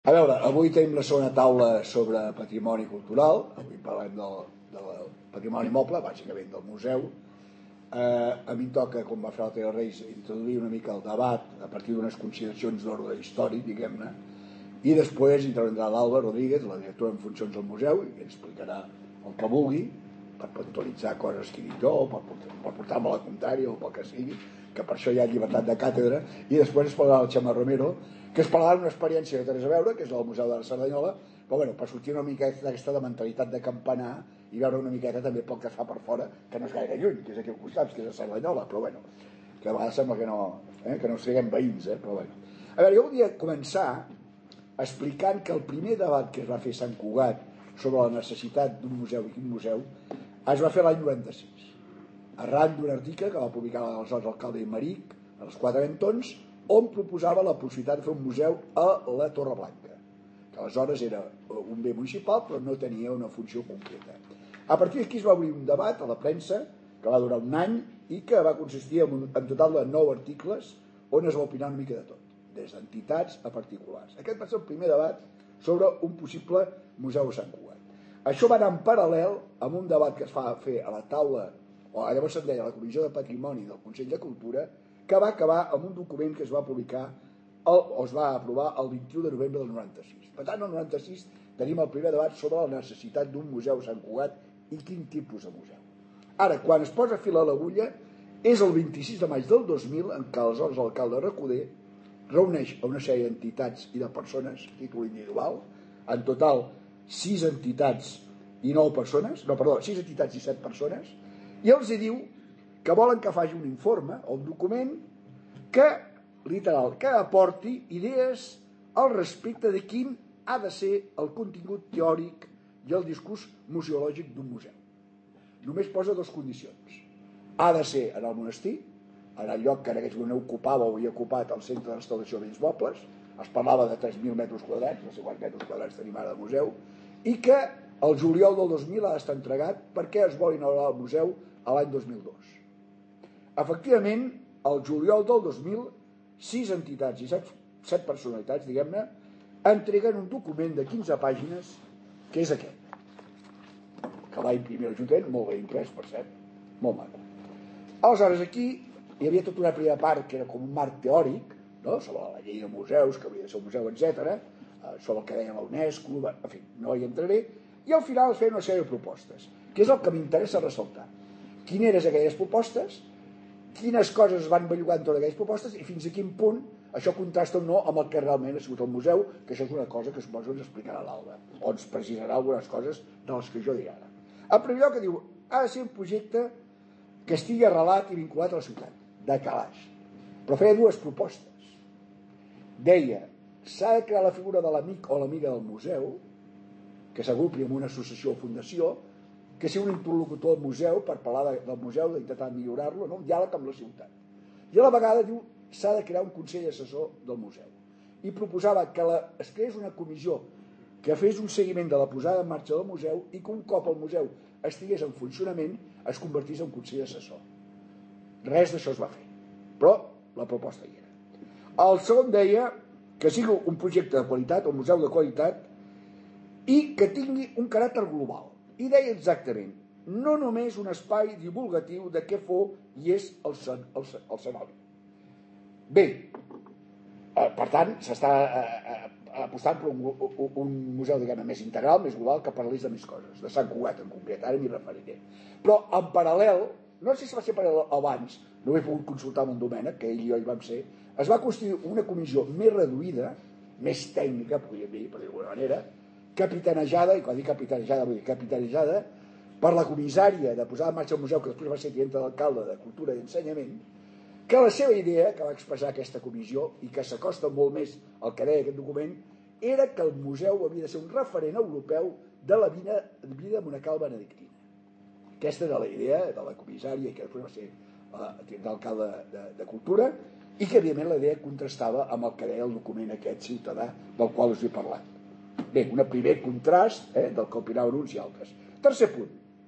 A veure, avui tenim la segona taula sobre patrimoni cultural. Avui parlem del patrimoni moble, bàsicament del museu. A mi em toca, com va fer el Teo Reis, introduir una mica el debat a partir d'unes consideracions d'ordre històric, diguem-ne, i després intervendrà l'Alba Rodríguez, la directora en funcions del museu, i ens explicarà el que vulgui per puntualitzar coses que he dit jo, o per portar-me la contrària o pel que sigui, que per això hi ha llibertat de càtedra. I després es parlarà el Xema Romero, que es parlarà d'una experiència que tens a veure, que és el Museu de la Cerdanyola, però bueno, per sortir una mica d'aquesta de mentalitat de campanar i veure una miqueta també pel que es fa per fora, que no és gaire lluny, que és aquí al costat, que és a Cerdanyola, però bueno, que a vegades sembla que no siguem veïns, però bueno. A veure, jo volia començar explicant que el primer debat que es va fer a Sant Cugat sobre la necessitat d'un museu i quin museu es va fer l'any 96, arran d'un article que va publicar l'aleshores alcalde Imeric a les 4 Ventons, on proposava la possibilitat de fer un museu a la Torre Blanca, que aleshores era un bé municipal però no tenia una funció concreta. A partir d'aquí es va obrir un debat a la premsa que va durar un any i que va consistir en total de 9 articles on es va opinar una mica de tot, des d'entitats a particulars. Aquest va ser el primer debat sobre un possible museu a Sant Cugat. Això va anar en paral·lel amb un debat que es va fer a la taula, o llavors se'n deia la Comissió de Patrimoni del Consell de Cultura, que va acabar amb un document que es va publicar o es va aprovar el 21 de novembre del 96. Per tant, el 96 tenim el primer debat sobre la necessitat d'un museu a Sant Cugat i quin tipus de museu. Ara, quan es posa fil a l'agulla, és el 26 de maig del 2000 en què aleshores l'alcalde Recoder reuneix a una sèrie d'entitats i de persones a títol individual, en total 6 entitats i 9 persones, 6 entitats i 7 persones, i els diu que volen que faci un informe o un document que, literal, que aporti idees al respecte de quin ha de ser el contingut teòric i el discurs museològic d'un museu. Només posa 2 condicions. Ha de ser en el monestir, en el lloc que en aquell moment ocupava o havia ocupat el Centre de Restauració de Béns Mobles, es parlava de 3.000 metres quadrats, no sé quants metres quadrats tenim ara de museu, i que el juliol del 2000 ha d'estar entregat perquè es vol inaugurar el museu a l'any 2002. Efectivament, el juliol del 2000, 6 entitats i 7 personalitats, diguem-ne, entreguen un document de 15 pàgines, que és aquest, que va imprimir l'Ajuntament, molt ben imprès, per cert, molt maco. Aleshores, aquí hi havia tota una primera part que era com un marc teòric, no? Sobre la llei de museus, que hauria de ser un museu, etc., sobre el que deia la UNESCO, en fi, no hi entraré, i al final es feien una sèrie de propostes, que és el que m'interessa ressaltar. Quines eren aquelles propostes, quines coses es van bellugar en totes aquelles propostes i fins a quin punt això contrasta o no amb el que realment ha sigut el museu, que això és una cosa que suposo ens explicarà l'Alba, o ens precisarà algunes coses de les que jo diré ara. En primer lloc, que diu, ha de ser un projecte que estigui arrelat i vinculat a la ciutat, de calaix. Però feia 2 propostes. Deia, s'ha de crear la figura de l'amic o l'amiga del museu, que s'agrupi en una associació o fundació, que sigui un interlocutor del museu per parlar del museu, d'intentar millorar-lo, no? Un diàleg amb la ciutat. I a la vegada diu s'ha de crear un consell assessor del museu. I proposava que es creés una comissió que fes un seguiment de la posada en marxa del museu i que un cop el museu estigués en funcionament es convertís en consell assessor. Res d'això es va fer, però la proposta hi era. El segon deia que sigui un projecte de qualitat, un museu de qualitat, i que tingui un caràcter global. I deia exactament, no només un espai divulgatiu de què fou i és el cenobi. Bé, per tant, s'està apostant per un museu, diguem-ne, més integral, més global, que parlés de més coses, de Sant Cugat en concret, ara m'hi referiré. Però en paral·lel, no sé si va ser paral·lel abans, no he pogut consultar amb en Domènec, que ell i jo hi vam ser, es va constituir una comissió més reduïda, més tècnica, podríem dir, per dir d'alguna manera, capitanejada, i quan dic capitanejada vull dir capitanejada, per la comissària de posar en marxa el museu, que després va ser tinenta d'alcalde de Cultura i Ensenyament, que la seva idea, que va expressar aquesta comissió, i que s'acosta molt més al que deia aquest document, era que el museu havia de ser un referent europeu de la vida monacal benedictina. Aquesta era la idea de la comissària, que després va ser tinent d'alcalde de Cultura, i que, evidentment, la idea contrastava amb el que deia el document aquest ciutadà del qual us he parlat. Bé, un primer contrast del que opinaven uns i altres. Tercer punt.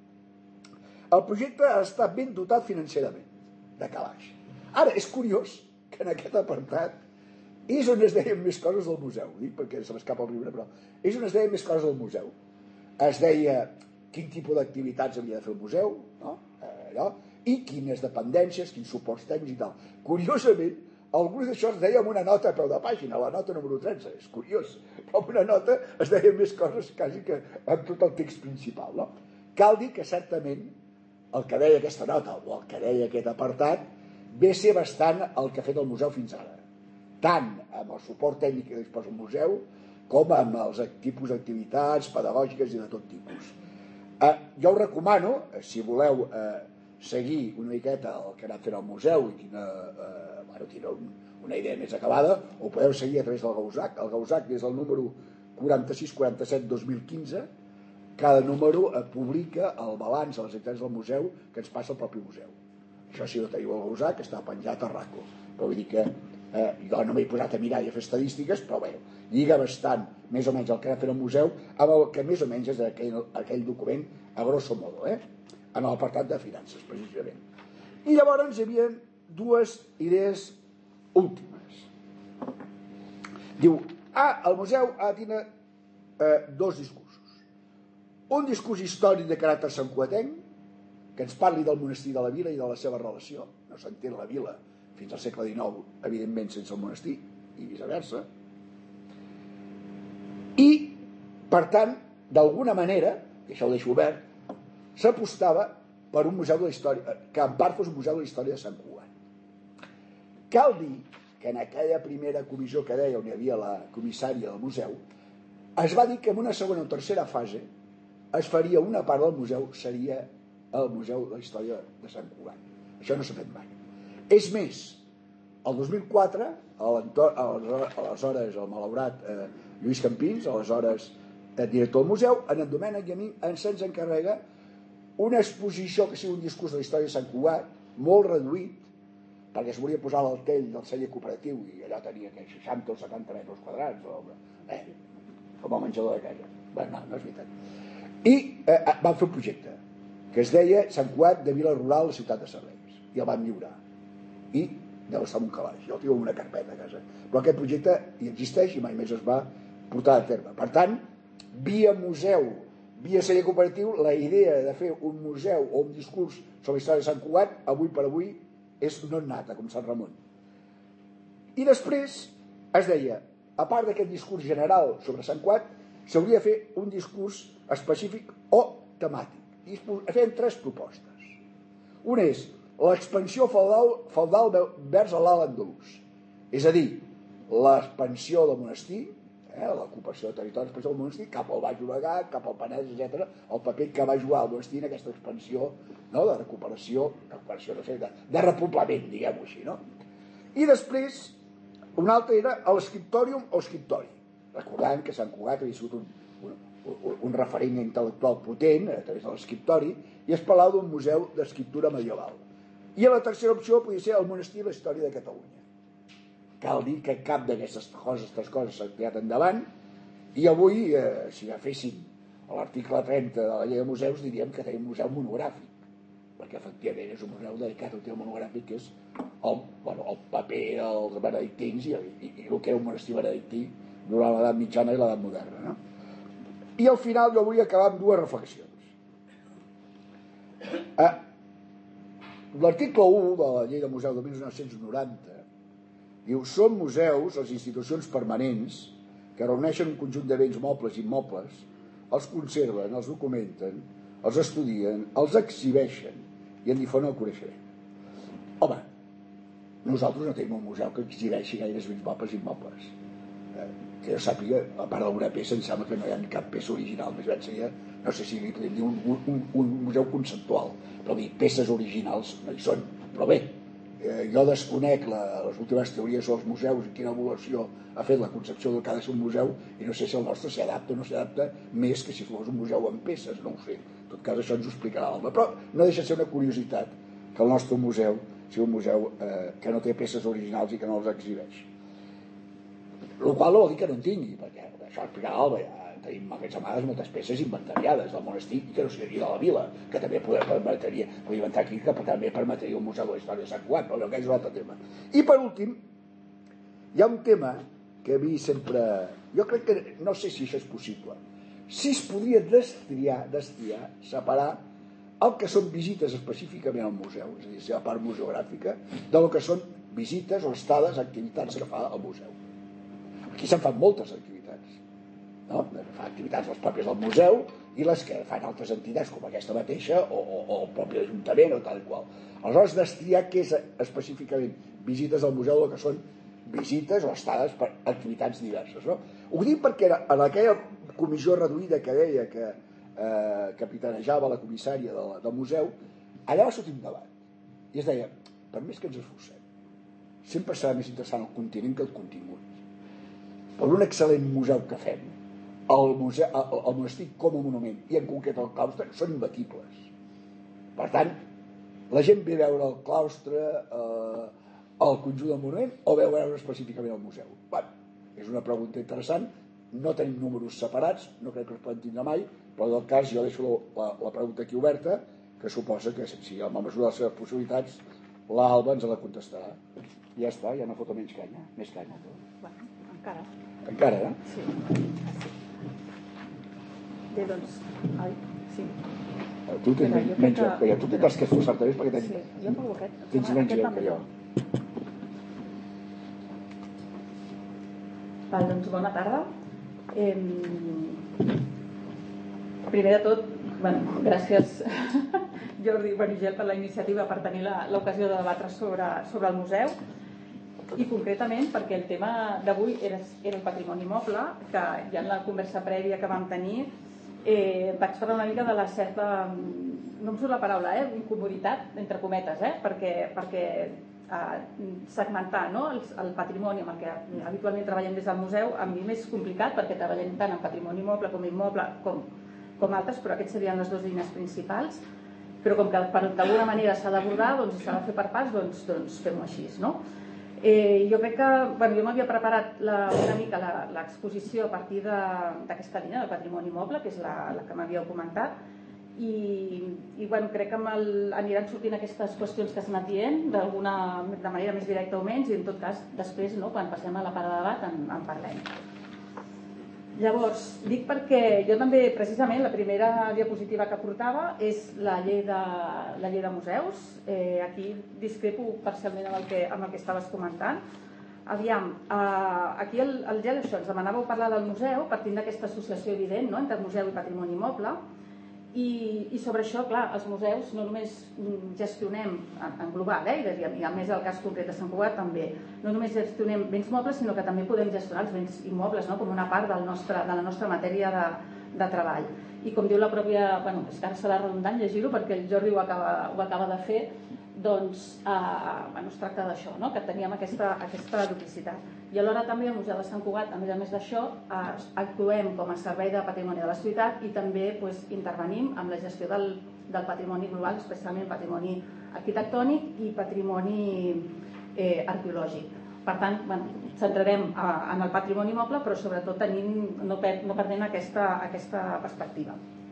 El projecte ha estat ben dotat financerament, de calaix. Ara, és curiós que en aquest apartat és on es deien més coses del museu. Ho dic perquè se m'escapa el riure, però és on es deien més coses del museu. Es deia quin tipus d'activitats havia de fer el museu, no? Allò, i quines dependències, quins suports tècnics i tal. Curiosament, alguns d'això es deia amb una nota a peu de pàgina, la nota número 13, és curiós, però amb una nota es deien més coses quasi que amb tot el text principal, no? Cal dir que certament el que deia aquesta nota o el que deia aquest apartat ve a ser bastant el que ha fet el museu fins ara, tant amb el suport tècnic que disposa el museu com amb els tipus d'activitats pedagògiques i de tot tipus. Jo us recomano, si voleu seguir una miqueta el que ha anat fent el museu i tindre una idea més acabada, ho podeu seguir a través del GAUSAC. El GAUSAC, des del número 46-47-2015, cada número publica el balanç de les activitats del museu que ens passa el propi museu. Això, si no teniu el GAUSAC, està penjat a RACO. Però vull dir que jo no m'he posat a mirar i a fer estadístiques, però bé, lliga bastant més o menys el que ha fet el museu amb el que més o menys és aquell document a grosso modo, en l'apartat de finances, precisament. I llavors hi havia dues idees últimes. Diu, el museu ha de tenir dos discursos. Un discurs històric de caràcter santcugatenc, que ens parli del monestir de la vila i de la seva relació. No s'entén la vila fins al segle XIX, evidentment, sense el monestir, i viceversa. I, per tant, d'alguna manera, i això ho deixo obert, s'apostava per un museu de la història, que en part fos un museu de la història de Sant Cugat. Cal dir que en aquella primera comissió que deia, on hi havia la comissària del museu, es va dir que en una segona o tercera fase es faria una part del museu, seria el Museu de la Història de Sant Cugat. Això no s'ha fet mai. És més, el 2004, aleshores el malaurat Lluís Campins, aleshores director del museu, en Domènec i a mi se'ns encarrega una exposició que sigui un discurs de la història de Sant Cugat, molt reduït, perquè es volia posar l'altell del celler cooperatiu i allò tenia 60 o 70 metres quadrats, com el menjador de casa. Bé, no és veritat. I van fer un projecte que es deia Sant Cugat de Vila Rural a la ciutat de Serveis, i el van lliurar. I deu estar en un calaix, jo el tinc en una carpeta a casa. Però aquest projecte hi existeix i mai més es va portar a terme. Per tant, via museu, via celler cooperatiu, la idea de fer un museu o un discurs sobre la història de Sant Cugat, avui per avui, és no nata, com Sant Ramon. I després es deia, a part d'aquest discurs general sobre Sant Cugat, s'hauria de fer un discurs específic o temàtic. I es feien tres propostes. Una és l'expansió feudal vers l'alt andalús. És a dir, l'expansió del monestir, l'ocupació de territori, l'expansió del monestir cap al Baix Llobregat, cap al Penedès, etc. El paper que va jugar el monestir en aquesta expansió, no, de recuperació, no sé, de repoblament, diguem-ho així, no? I després, una altra era l'escriptòrium o escriptori, recordant que Sant Cugat havia sigut un referent intel·lectual potent a través de l'escriptori, i es parlava d'un museu d'escriptura medieval. I la tercera opció podia ser el monestir i la història de Catalunya. Cal dir que cap d'aquestes tres coses s'ha tirat endavant, i avui, si agaféssim l'article 30 de la llei de museus, diríem que tenim un museu monogràfic, perquè efectivament és un museu dedicat al tema monogràfic, que és el paper dels benedictins i el que era un monestir benedictí durant l'edat mitjana i l'edat moderna, no? I al final jo vull acabar amb dues reflexions. L'article 1 de la llei de museu de 1990 diu: són museus les institucions permanents que reuneixen un conjunt de béns mobles i immobles, els conserven, els documenten, els estudien, els exhibeixen i en difonen el coneixement. Home, nosaltres no tenim un museu que exhibeixi gaires béns mobles i immobles. Que jo sàpiga, a part d'alguna peça, em sembla que no hi ha cap peça original. Més ben seria, no sé si li podem dir un museu conceptual, però dir peces originals no hi són. Però bé, jo desconec les últimes teories sobre els museus i quina evolució ha fet la concepció del que ha de ser un museu, i no sé si el nostre s'hi adapta o no s'hi adapta més que si fos un museu amb peces, no ho sé. En tot cas, això ens ho explicarà l'Alba. Però no deixa de ser una curiositat que el nostre museu sigui un museu que no té peces originals i que no els exhibeix. El qual no vol dir que no en tingui, perquè això explicarà l'Alba. Ja tenim aquestes amades moltes peces inventariades del monestir i que no sigui de la vila, que també podria inventar aquí, que també permetria un museu de la història de Sant Cugat, però aquest és un altre tema. I per últim, Hi ha un tema que a mi sempre... Jo crec que no sé si això és possible. Si es podria destriar, separar el que són visites específicament al museu, és a dir, la part museogràfica, del que són visites o estades, activitats que fa el museu. Aquí se'n fan moltes activitats, no? Fa activitats les pròpies del museu i les que fan altres entitats com aquesta mateixa o el propi ajuntament o tal i qual. Aleshores, destriar què és específicament visites al museu, el que són visites o estades per activitats diverses, no? Ho dic perquè en aquella comissió reduïda que deia que capitanejava la comissària del museu, allà va sortir un debat i es deia, per més que ens esforcem, sempre serà més interessant el continent que el contingut. Per un excel·lent museu que fem, el monestir com a monument i en concret el claustre són imbatibles. Per tant, la gent ve a veure el claustre, el conjunt del monument, o ve a veure específicament el museu. És una pregunta interessant. No tenim números separats, no crec que els podem tindre mai, però en el cas jo deixo la pregunta aquí oberta, que suposa que si amb la mesura de les seves possibilitats l'Alba ens la contestarà. Ja està, ja no foto menys canya, més canya. Bueno, encara. Encara, eh? Sí. Bé, doncs, sí. Tu tens menys joc que jo, tu tens que esforçar-te més perquè tens... Sí, jo pago aquest. Tens menys joc que jo. Val, doncs bona tarda. Primer de tot, gràcies Jordi i Gel per la iniciativa, per tenir l'ocasió de debatre sobre el museu i concretament perquè el tema d'avui era el patrimoni moble, que ja en la conversa prèvia que vam tenir vaig parlar una mica de la certa, no em surt la paraula, incomoditat, entre cometes, perquè segmentar, no, el patrimoni amb el que habitualment treballem des del museu a mi m'és complicat perquè treballem tant en patrimoni moble com immoble com altres, però aquests serien les dues línies principals, però com que d'alguna manera s'ha d'abordar, doncs s'ha de fer per parts, doncs fem-ho així, no? Jo crec que, jo m'havia preparat una mica l'exposició a partir d'aquesta línia del patrimoni moble, que és la que m'havíeu comentat, i crec que aniran sortint aquestes qüestions que s'han anat dient de manera més directa o menys, i en tot cas després, quan passem a la part de debat en parlem. Llavors, dic perquè jo també precisament la primera diapositiva que portava és la llei de museus. Aquí discrepo parcialment amb el que estaves comentant. Aviam, aquí el Gel això, ens demanàveu parlar del museu partint d'aquesta associació evident entre museu i patrimoni moble. I sobre això, clar, els museus no només gestionem en global, i a més el cas concret de Sant Cugat també, no només gestionem béns mobles, sinó que també podem gestionar els béns immobles, com una part de la nostra matèria de treball. I com diu la pròpia, és que ara serà redundant llegir-ho perquè el Jordi ho acaba de fer, doncs es tracta d'això, que teníem aquesta duplicitat. I alhora també al Museu de Sant Cugat, a més d'això, actuem com a servei de patrimoni de la ciutat i també intervenim amb la gestió del patrimoni global, especialment patrimoni arquitectònic i patrimoni arqueològic. Per tant, centrarem en el patrimoni moble, però sobretot no perdent aquesta perspectiva.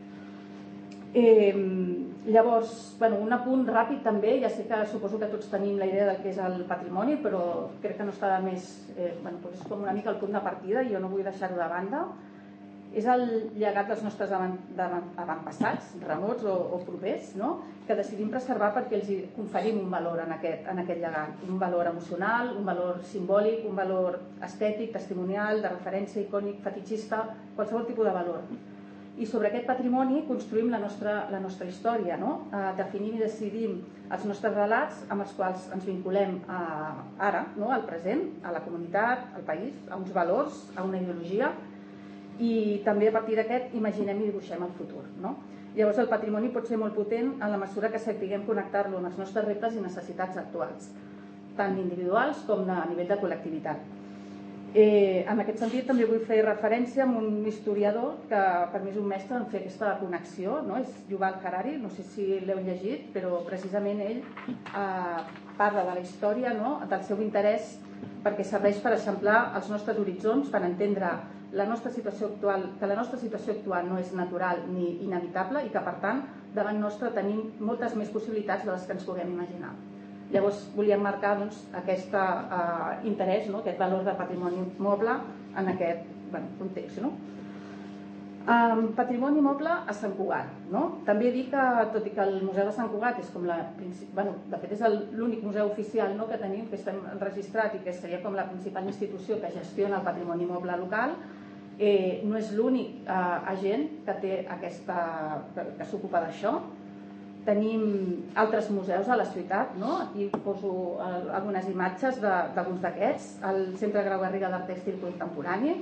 Llavors, un apunt ràpid també, ja sé que suposo que tots tenim la idea del que és el patrimoni, però crec que no està de més, és com una mica el punt de partida i jo no vull deixar-ho de banda. És el llegat dels nostres avantpassats, remots o propers, que decidim preservar perquè els conferim un valor en aquest llegat, un valor emocional, un valor simbòlic, un valor estètic, testimonial, de referència, icònic, fetitxista, qualsevol tipus de valor. I sobre aquest patrimoni construïm la nostra història, definim i decidim els nostres relats amb els quals ens vinculem ara, al present, a la comunitat, al país, a uns valors, a una ideologia, i també a partir d'aquest imaginem i dibuixem el futur. Llavors el patrimoni pot ser molt potent en la mesura que sapiguem connectar-lo amb els nostres reptes i necessitats actuals, tant individuals com a nivell de col·lectivitat. En aquest sentit també vull fer referència a un historiador que per mi és un mestre en fer aquesta connexió, és Yuval Harari, no sé si l'heu llegit, però precisament ell parla de la història, del seu interès perquè serveix per eixamplar els nostres horitzons, per entendre que la nostra situació actual no és natural ni inevitable i que per tant davant nostre tenim moltes més possibilitats de les que ens puguem imaginar. Llavors volíem marcar aquest interès, aquest valor de patrimoni moble en aquest context. Patrimoni moble a Sant Cugat. També dir que, tot i que el Museu de Sant Cugat és com de fet és l'únic museu oficial que tenim, que estem registrat i que seria com la principal institució que gestiona el patrimoni moble local, no és l'únic agent que té que s'ocupa d'això. Tenim altres museus a la ciutat, aquí poso algunes imatges d'alguns d'aquests: el Centre Grau Garriga d'Art Tèxtil Contemporani,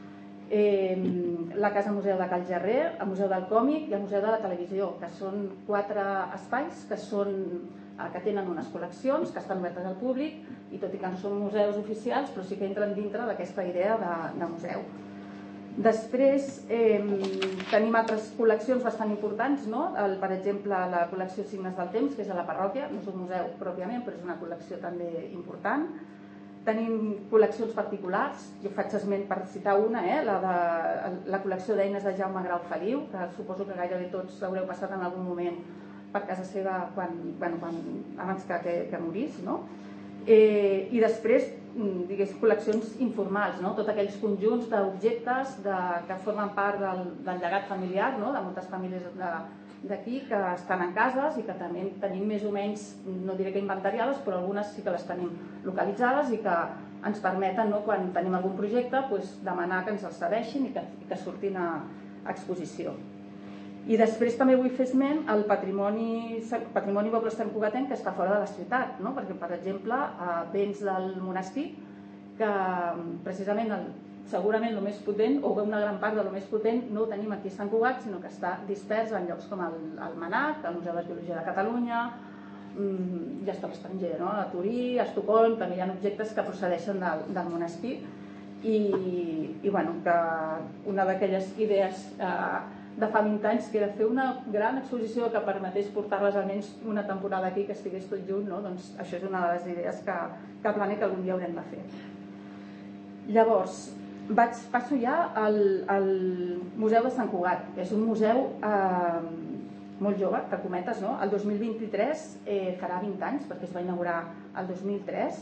la Casa Museu de Cal Gerrer, el Museu del Còmic i el Museu de la Televisió, que són 4 espais que tenen unes col·leccions, que estan obertes al públic, i tot i que no són museus oficials, però sí que entren dintre d'aquesta idea de museu. Després tenim altres col·leccions bastant importants, per exemple la col·lecció Signes del Temps, que és a la parròquia, no és un museu pròpiament, però és una col·lecció també important. Tenim col·leccions particulars, jo faig esment per citar una, la col·lecció d'eines de Jaume Grau Feliu, que suposo que gairebé tots haureu passat en algun moment per casa seva abans que morís. I després, col·leccions informals, tots aquells conjunts d'objectes que formen part del llegat familiar de moltes famílies d'aquí, que estan en cases i que també tenim més o menys, no diré que inventariades, però algunes sí que les tenim localitzades i que ens permeten, quan tenim algun projecte, demanar que ens els cedeixin i que surtin a exposició. I després també vull fer esment al patrimoni moble santcugatenc que està fora de la ciutat, perquè, per exemple, béns del monestir, que precisament segurament el més potent, o una gran part del més potent, no ho tenim aquí a Sant Cugat, sinó que està dispers en llocs com el MNAC, el Museu d'Arqueologia de Catalunya, ja està a l'estranger, a Turí, a Estocolm, també hi ha objectes que procedeixen del monestir, i que una d'aquelles idees de fa 20 anys, que era fer una gran exposició que permetés portar-les almenys una temporada aquí, que estigués tot junt, doncs això és una de les idees que plane que algun dia haurem de fer. Llavors, passo ja al Museu de Sant Cugat, que és un museu molt jove, entre cometes, el 2023 farà 20 anys, perquè es va inaugurar el 2003.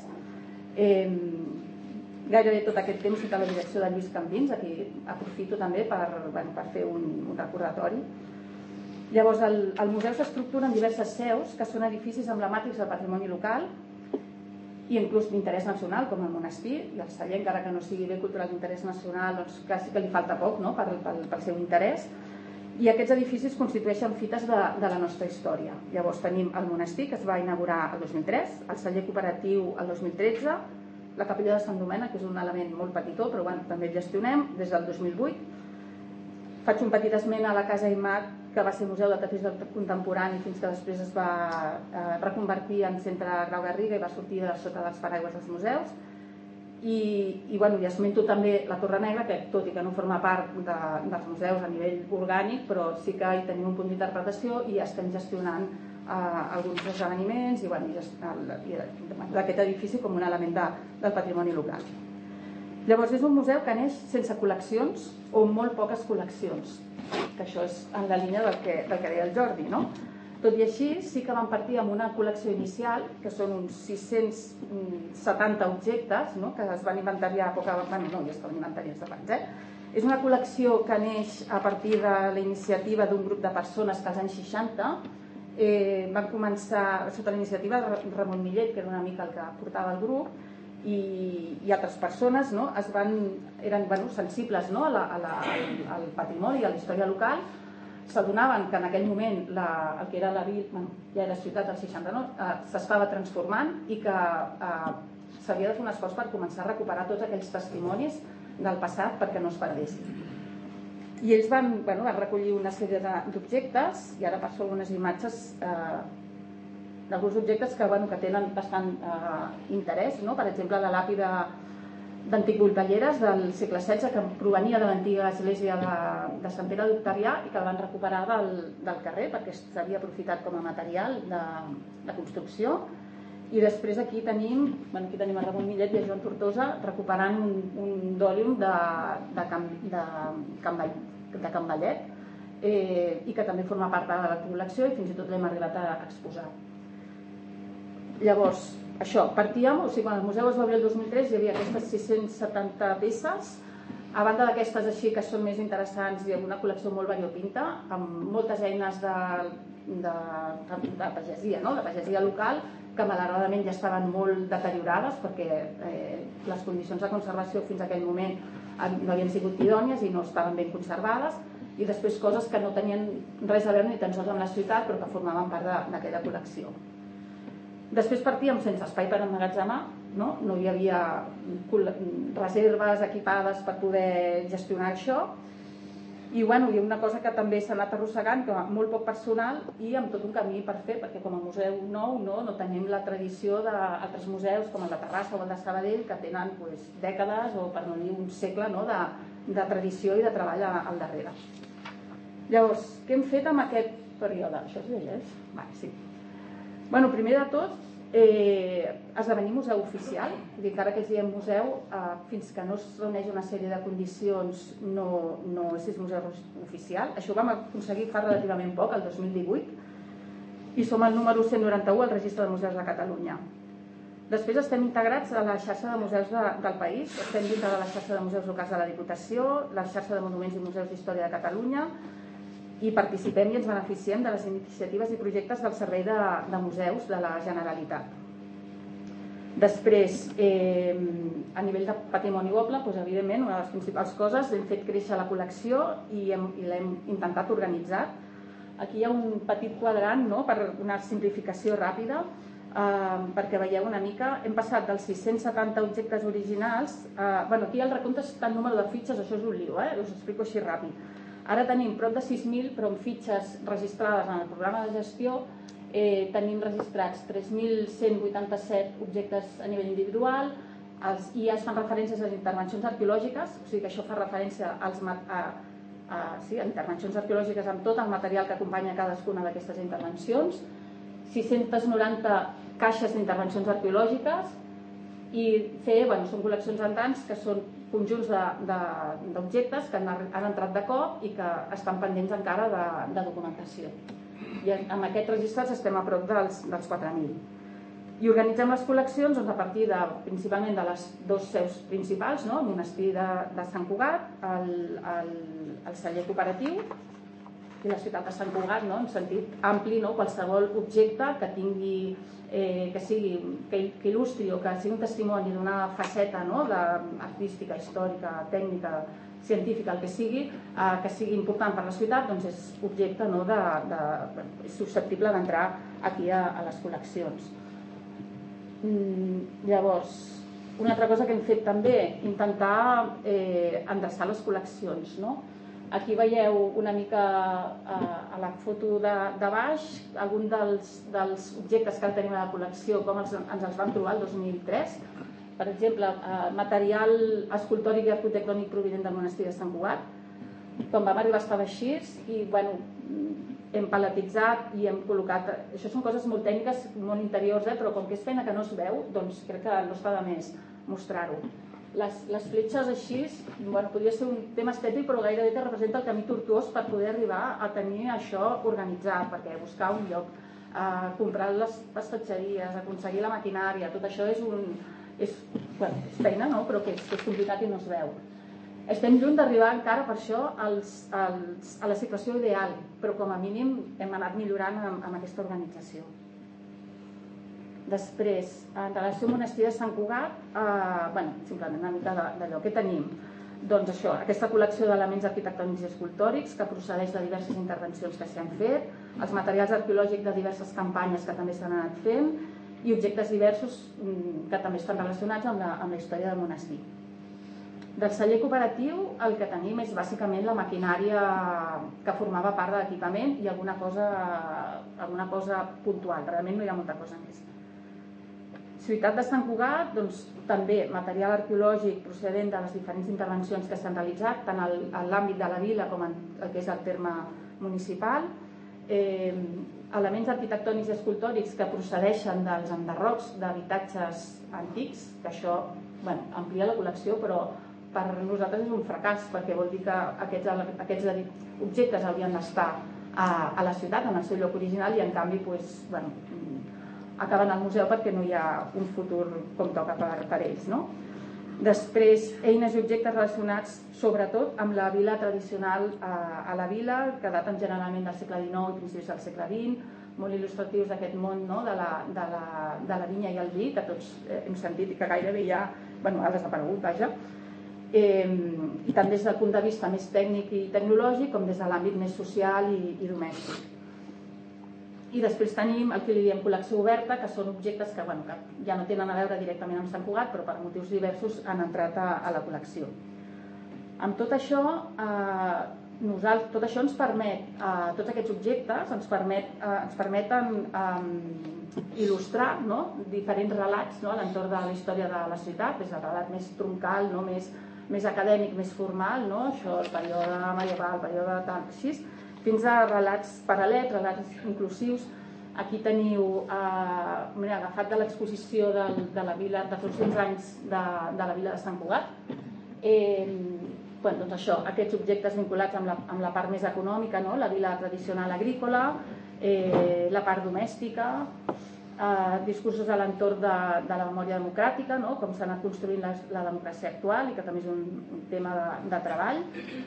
Gairebé tot aquest temps sota la direcció de Lluís Campins, aquí aprofito també per fer un recordatori. Llavors, el museu s'estructura en diverses seus, que són edificis emblemàtics del patrimoni local i inclús d'interès nacional, com el monestir i el celler, encara que no sigui bé cultural d'interès nacional, doncs quasi que li falta poc pel seu interès. I aquests edificis constitueixen fites de la nostra història. Llavors tenim el monestir, que es va inaugurar el 2003, el celler cooperatiu el 2013, la capella de Sant Domènec, que és un element molt petitó, però també el gestionem des del 2008. Faig un petit esment a la Casa Imat, que va ser museu de tapís contemporani fins que després es va reconvertir en Centre Grau Garriga i va sortir de sota dels paraigües dels museus. I esmento també la Torre Negra, que tot i que no forma part dels museus a nivell orgànic, però sí que hi tenim un punt d'interpretació i estem gestionant alguns esdeveniments i d'aquest edifici com un element del patrimoni local. Llavors, és un museu que neix sense col·leccions o molt poques col·leccions, que això és en la línia del que deia el Jordi, Tot i així, sí que vam partir amb una col·lecció inicial, que són uns 670 objectes, que es van inventariar ja estaven inventariats abans. És una col·lecció que neix a partir de la iniciativa d'un grup de persones que als anys 60 van començar sota la iniciativa de Ramon Millet, que era una mica el que portava el grup, i altres persones eren sensibles al patrimoni i a la història local. S'adonaven que en aquell moment el que era la vila, ja era ciutat del 69, s'estava transformant i que s'havia de fer un esforç per començar a recuperar tots aquells testimonis del passat perquè no es perdessin. I ells van recollir una sèrie d'objectes, i ara passo algunes imatges d'alguns objectes que tenen bastant interès. Per exemple, la làpida d'Antic Volpelleres del segle XVI, que provenia de l'antiga església de Sant Pere d'Octavià i que el van recuperar del carrer perquè s'havia aprofitat com a material de construcció. I després aquí tenim a Ramon Millet i a Joan Tortosa recuperant un dòlium de Can Vallet i que també forma part de la col·lecció i fins i tot l'hem arribat a exposar. Llavors, això, partíem, o sigui, quan el museu es va obrir el 2003 hi havia aquestes 670 peces. A banda d'aquestes així que són més interessants, hi ha una col·lecció molt variopinta, amb moltes eines de pagesia, no? De pagesia local, que malauradament ja estaven molt deteriorades perquè les condicions de conservació fins a aquell moment no havien sigut idònies i no estaven ben conservades, i després coses que no tenien res a veure ni tan sols amb la ciutat però que formaven part d'aquella col·lecció. Després partíem sense espai per emmagatzemar, no hi havia reserves equipades per poder gestionar això, i hi ha una cosa que també s'ha anat arrossegant, que molt poc personal i amb tot un camí per fer, perquè com a museu nou no tenim la tradició d'altres museus com el de Terrassa o el de Sabadell, que tenen dècades o per no dir un segle de tradició i de treball al darrere. Llavors, què hem fet amb aquest període? Això es llegeix? Sí. Primer de tot, esdevenir museu oficial, encara que es diem museu, fins que no es reuneix una sèrie de condicions no és museu oficial. Això ho vam aconseguir fa relativament poc, el 2018, i som el número 191 al Registre de Museus de Catalunya. Després estem integrats a la xarxa de museus del país, estem dintre de la xarxa de museus locals de la Diputació, la xarxa de monuments i museus d'història de Catalunya, i participem i ens beneficiem de les iniciatives i projectes del Servei de Museus de la Generalitat. Després, a nivell de patrimoni moble, evidentment, una de les principals coses, hem fet créixer la col·lecció i l'hem intentat organitzar. Aquí hi ha un petit quadrant per una simplificació ràpida, perquè veieu una mica, hem passat dels 670 objectes originals, aquí hi ha el recompte del número de fitxes, això és un lío, us ho explico així ràpid. Ara tenim prop de 6.000, però amb fitxes registrades en el programa de gestió tenim registrats 3.187 objectes a nivell individual, i es fan referències a les intervencions arqueològiques, o sigui que això fa referència a intervencions arqueològiques amb tot el material que acompanya cadascuna d'aquestes intervencions, 690 caixes d'intervencions arqueològiques, i són col·leccions andants que són conjunts d'objectes que han entrat de cop i que estan pendents encara de documentació. I amb aquests registrats estem a prop dels 4.000. I organitzem les col·leccions a partir principalment de les dues seus principals, el monestir de Sant Cugat, el celler cooperatiu i la ciutat de Sant Cugat, en sentit ampli, qualsevol objecte que tingui que il·lustri o que sigui un testimoni d'una faceta artística, històrica, tècnica, científica, el que sigui important per la ciutat, doncs és objecte és susceptible d'entrar aquí a les col·leccions. Llavors, una altra cosa que hem fet també, intentar endreçar les col·leccions. Aquí veieu una mica a la foto de baix algun dels objectes que ara tenim a la col·lecció, com ens els vam trobar el 2003. Per exemple, material escultòric i arquitectònic provinent del monestir de Sant Cugat. Quan vam arribar estava així i hem paletitzat i hem col·locat... Això són coses molt tècniques, molt interiors, però com que és feina que no es veu, doncs crec que no està de més mostrar-ho. Les fletxes així, podria ser un tema estètic, però gairebé que representa el camí tortuós per poder arribar a tenir això organitzat, perquè buscar un lloc, comprar les pastatgeries, aconseguir la maquinària, tot això és feina, però que és complicat i no es veu. Estem lluny d'arribar encara per això a la situació ideal, però com a mínim hem anat millorant amb aquesta organització. Després, en relació al monestir de Sant Cugat, simplement una mica d'allò que tenim. Doncs això, aquesta col·lecció d'elements arquitectònics i escultòrics que procedeix de diverses intervencions que s'hi han fet, els materials arqueològics de diverses campanyes que també s'han anat fent i objectes diversos que també estan relacionats amb la història del monestir. Del celler cooperatiu el que tenim és bàsicament la maquinària que formava part de l'equipament i alguna cosa puntual, realment no hi ha molta cosa més. Ciutat de Sant Cugat, doncs també material arqueològic procedent de les diferents intervencions que s'han realitzat, tant en l'àmbit de la vila com en el que és el terme municipal, elements arquitectònics i escultòrics que procedeixen dels enderrocs d'habitatges antics, que això amplia la col·lecció, però per nosaltres és un fracàs, perquè vol dir que aquests objectes haurien d'estar a la ciutat, en el seu lloc original, i en canvi acaben al museu perquè no hi ha un futur com toca per ells, no? Després, eines i objectes relacionats sobretot amb la vila tradicional a la vila, que daten generalment del segle XIX i principis del segle XX, molt il·lustratius d'aquest món, no? de la vinya i el vi, que tots hem sentit i que gairebé ja ha desaparegut, vaja. I tant des del punt de vista més tècnic i tecnològic com des de l'àmbit més social i domèstic. I després tenim el que li diem col·lecció oberta, que són objectes que ja no tenen a veure directament amb Sant Cugat, però per motius diversos han entrat a la col·lecció. Amb tot això, tot això ens permet, tots aquests objectes ens permeten il·lustrar diferents relats a l'entorn de la història de la ciutat, des del relat més troncal, més acadèmic, més formal, això, el període medieval, el període així, fins a relats paral·lels, relats inclusius. Aquí teniu, agafat de l'exposició de la vila, de tots uns anys de la vila de Sant Cugat, doncs això, aquests objectes vinculats amb la part més econòmica, la vila tradicional agrícola, la part domèstica, discursos a l'entorn de la memòria democràtica, com s'ha anat construint la democràcia actual i que també és un tema de treball.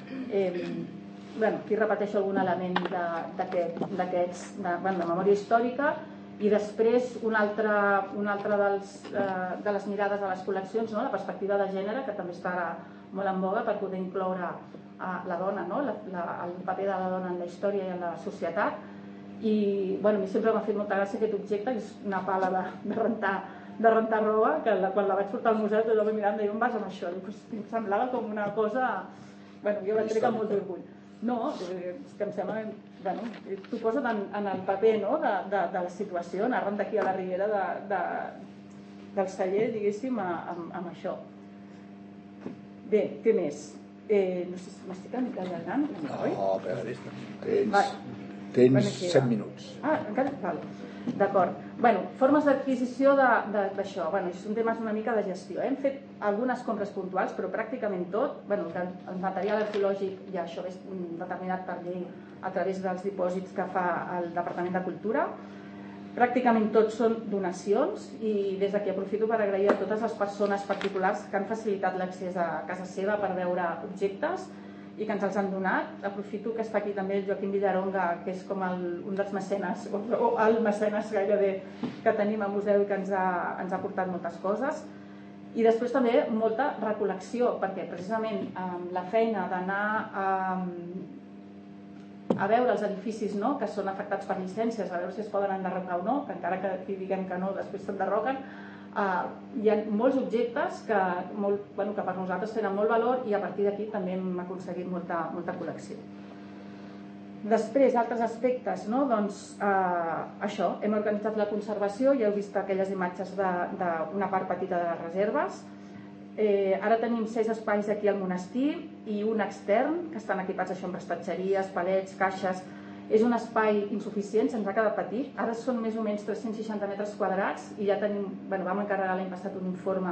Aquí repeteixo algun element d'aquests de memòria històrica. I després una altra de les mirades de les col·leccions, la perspectiva de gènere, que també està molt en voga per poder incloure la dona, el paper de la dona en la història i en la societat. I a mi sempre m'ha fet molta gràcia aquest objecte, que és una pala de rentar roba, que quan la vaig portar al museu tothom em mirava i deia, on vas amb això? Em semblava com una cosa... Jo la trec amb molt d'orgull. No, és que em sembla... T'ho posa en el paper de la situació, anant d'aquí a la Riera del celler, diguéssim, amb això. Bé, què més? No sé si m'estic una mica allargant. No, però tens 7 minuts. Encara? Val. D'acord. Formes d'adquisició d'això. Són temes una mica de gestió. Hem fet algunes compres puntuals, però pràcticament tot, el material arqueològic ja això és determinat per llei a través dels dipòsits que fa el Departament de Cultura. Pràcticament tots són donacions i des d'aquí aprofito per agrair a totes les persones particulars que han facilitat l'accés a casa seva per veure objectes i que ens els han donat. Aprofito que està aquí també el Joaquim Villaronga, que és com un dels mecenes, o el mecenes gairebé que tenim al museu i que ens ha portat moltes coses. I després també molta recol·lecció, perquè precisament la feina d'anar a veure els edificis que són afectats per llicències, a veure si es poden enderrocar o no, que encara que diguem que no, després s'enderroquen. Hi ha molts objectes que per nosaltres tenen molt valor i a partir d'aquí també hem aconseguit molta col·lecció. Després, altres aspectes, això, hem organitzat la conservació, ja heu vist aquelles imatges d'una part petita de les reserves. Ara tenim 6 espais aquí al monestir i un extern, que estan equipats amb prestatgeries, palets, caixes. És un espai insuficient, se'ns ha quedat petit. Ara són més o menys 360 metres quadrats i ja tenim, vam encarregar l'any passat un informe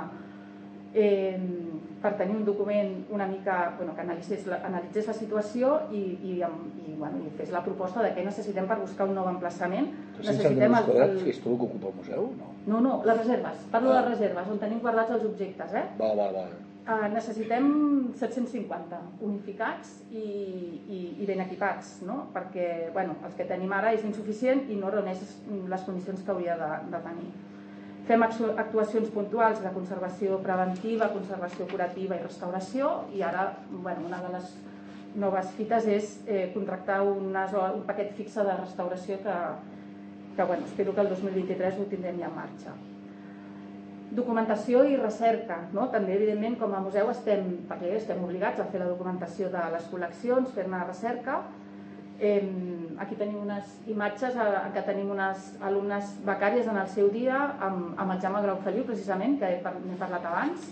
per tenir un document una mica que analitzés la situació i fes la proposta de què necessitem per buscar un nou emplaçament. 360 metres quadrats, que és tot el que ocupa el museu? No, les reserves. Parlo de les reserves, on tenim guardats els objectes. Val. Necessitem 750 unificats i ben equipats, perquè els que tenim ara és insuficient i no reuneix les condicions que hauria de tenir. Fem actuacions puntuals de conservació preventiva, conservació curativa i restauració i ara una de les noves fites és contractar un paquet fixe de restauració que espero que el 2023 ho tindrem ja en marxa. Documentació i recerca. També, evidentment, com a museu estem obligats a fer la documentació de les col·leccions, fer-ne recerca. Aquí tenim unes imatges en què tenim unes alumnes becàries en el seu dia amb el Jaume Grau Feliu, precisament, que n'he parlat abans,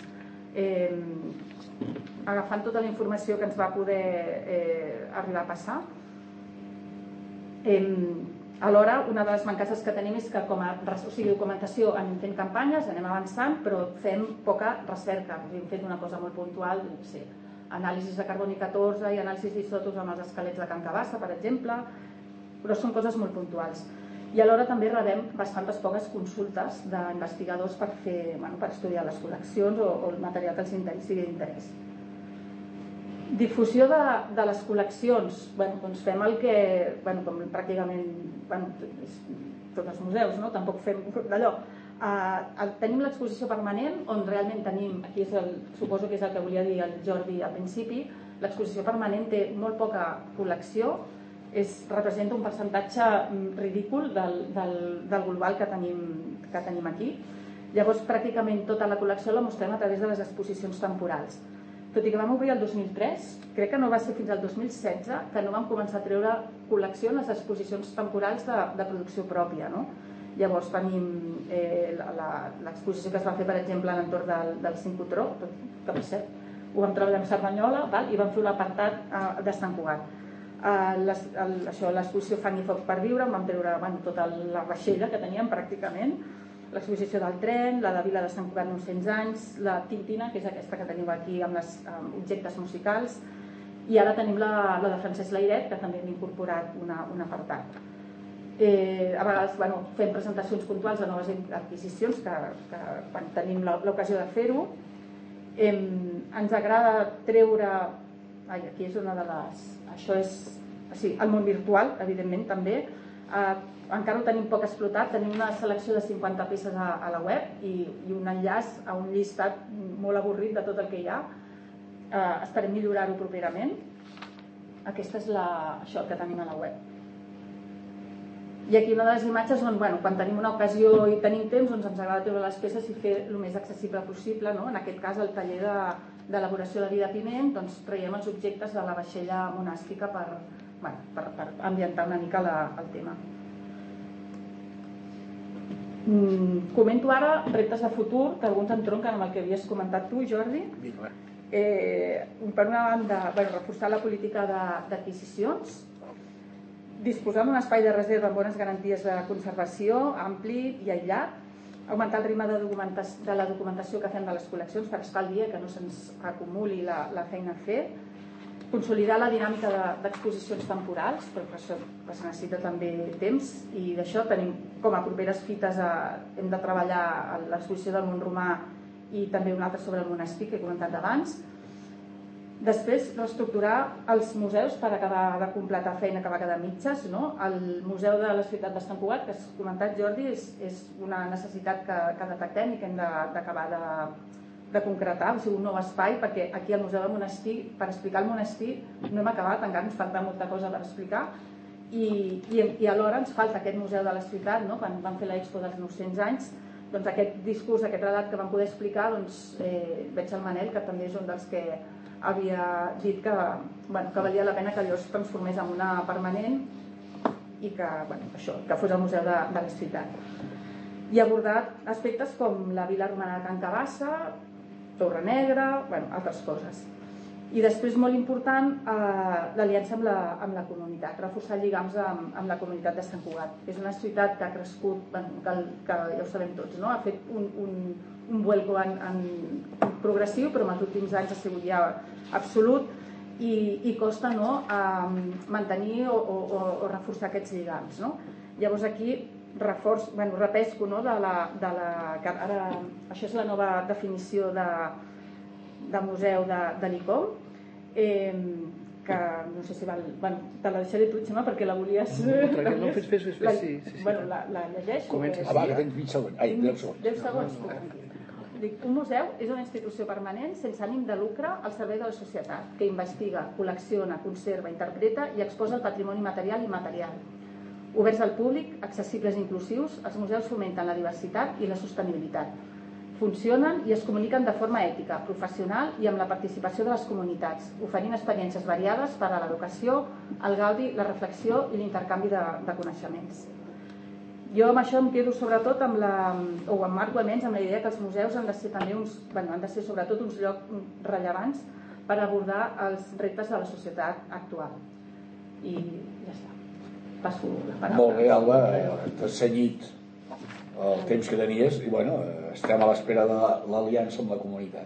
agafant tota la informació que ens va poder arribar a passar. Alhora, una de les mancances que tenim és que com a documentació anem fent campanyes, anem avançant, però fem poca recerca. Hem fet una cosa molt puntual, anàlisis de carboni 14 i anàlisis d'isòtops amb els esquelets de Can Cabassa, per exemple, però són coses molt puntuals. I alhora també rebem bastantes poques consultes d'investigadors per estudiar les col·leccions o el material que els sigui d'interès. Difusió de les col·leccions, doncs fem el que, com pràcticament tots els museus, tampoc fem d'allò. Tenim l'exposició permanent, on realment tenim, aquí suposo que és el que volia dir el Jordi al principi, l'exposició permanent té molt poca col·lecció, representa un percentatge ridícul del global que tenim aquí. Llavors, pràcticament tota la col·lecció la mostrem a través de les exposicions temporals. Tot i que vam obrir el 2003, crec que no va ser fins al 2016 que no vam començar a treure col·lecció en les exposicions temporals de producció pròpia. Llavors tenim l'exposició que es va fer, per exemple, a l'entorn del sincrotró, que per cert, ho vam treballar amb Cerdanyola i vam fer un apartat de Sant Cugat. L'exposició Fang i Foc per viure, vam treure tota la vaixella que teníem pràcticament, l'exposició del tren, la de Vila de Sant Cugat 900 anys, la Tintina, que és aquesta que teniu aquí amb els objectes musicals, i ara tenim la de Francesc Layret, que també hem incorporat un apartat. A vegades fem presentacions puntuals de noves adquisicions quan tenim l'ocasió de fer-ho. Ens agrada treure, aquí és una de les... Això és el món virtual, evidentment, també. Encara ho tenim poc explotat, tenim una selecció de 50 peces a la web i un enllaç a un llistat molt avorrit de tot el que hi ha. Esperem millorar-ho properament. Aquesta és això que tenim a la web. I aquí una de les imatges on, quan tenim una ocasió i tenim temps, ens agrada treure les peces i fer el més accessible possible. En aquest cas, el taller d'elaboració de vida piment, doncs traiem els objectes de la vaixella monàstica per ambientar una mica el tema. Comento ara reptes de futur, que alguns entronquen amb el que havies comentat tu, Jordi. Per una banda, reforçar la política d'adquisicions, disposar d'un espai de reserva amb bones garanties de conservació, ampli i aïllat, augmentar el ritme de la documentació que fem de les col·leccions per estar al dia, que no se'ns acumuli la feina a fer, consolidar la dinàmica d'exposicions temporals, però per això es necessita també temps, i d'això tenim com a properes fites, hem de treballar l'exposició del món romà i també una altra sobre el monestir que he comentat abans. Després, reestructurar els museus per acabar de completar feina que va quedar mitges. El Museu de la Ciutat de Sant Cugat, que has comentat, Jordi, és una necessitat que detectem i que hem d'acabar de concretar, o sigui, un nou espai, perquè aquí al Museu del Monestir, per explicar el monestir, no hem acabat, encara ens falta molta cosa per explicar, i alhora ens falta aquest Museu de la Ciutat, quan vam fer l'Expo dels 900 anys, doncs aquest discurs, aquest relat que vam poder explicar, veig el Manel, que també és un dels que havia dit que valia la pena que allò es transformés en una permanent i que fos el Museu de la Ciutat. I abordar aspectes com la Vila Romana de Can Cabassa, Torre Negra, altres coses. I després, molt important, l'aliança amb la comunitat, reforçar lligams amb la comunitat de Sant Cugat. És una ciutat que ha crescut, que ja ho sabem tots, ha fet un vuelco en progressiu, però en els últims anys ha sigut ja absolut i costa mantenir o reforçar aquests lligams. Llavors aquí repesco ara això és la nova definició de museu de l'ICOM, que no sé si val, te la deixaré tu, Xema, perquè la volies... No, fes, sí. La llegeixo? Va, que tens 20 segons. 10 segons. Un museu és una institució permanent sense ànim de lucre al servei de la societat, que investiga, col·lecciona, conserva, interpreta i exposa el patrimoni material i immaterial. Oberts al públic, accessibles i inclusius, els museus fomenten la diversitat i la sostenibilitat. Funcionen i es comuniquen de forma ètica, professional i amb la participació de les comunitats, oferint experiències variades per a l'educació, el gaudi, la reflexió i l'intercanvi de coneixements. Jo amb això em quedo sobretot o emmarco almenys amb la idea que els museus han de ser també han de ser sobretot uns llocs rellevants per abordar els reptes de la societat actual. I ja està. Passo la paraula. Molt bé, Alba, t'has cenyit el temps que tenies i estem a l'espera de l'aliança amb la comunitat.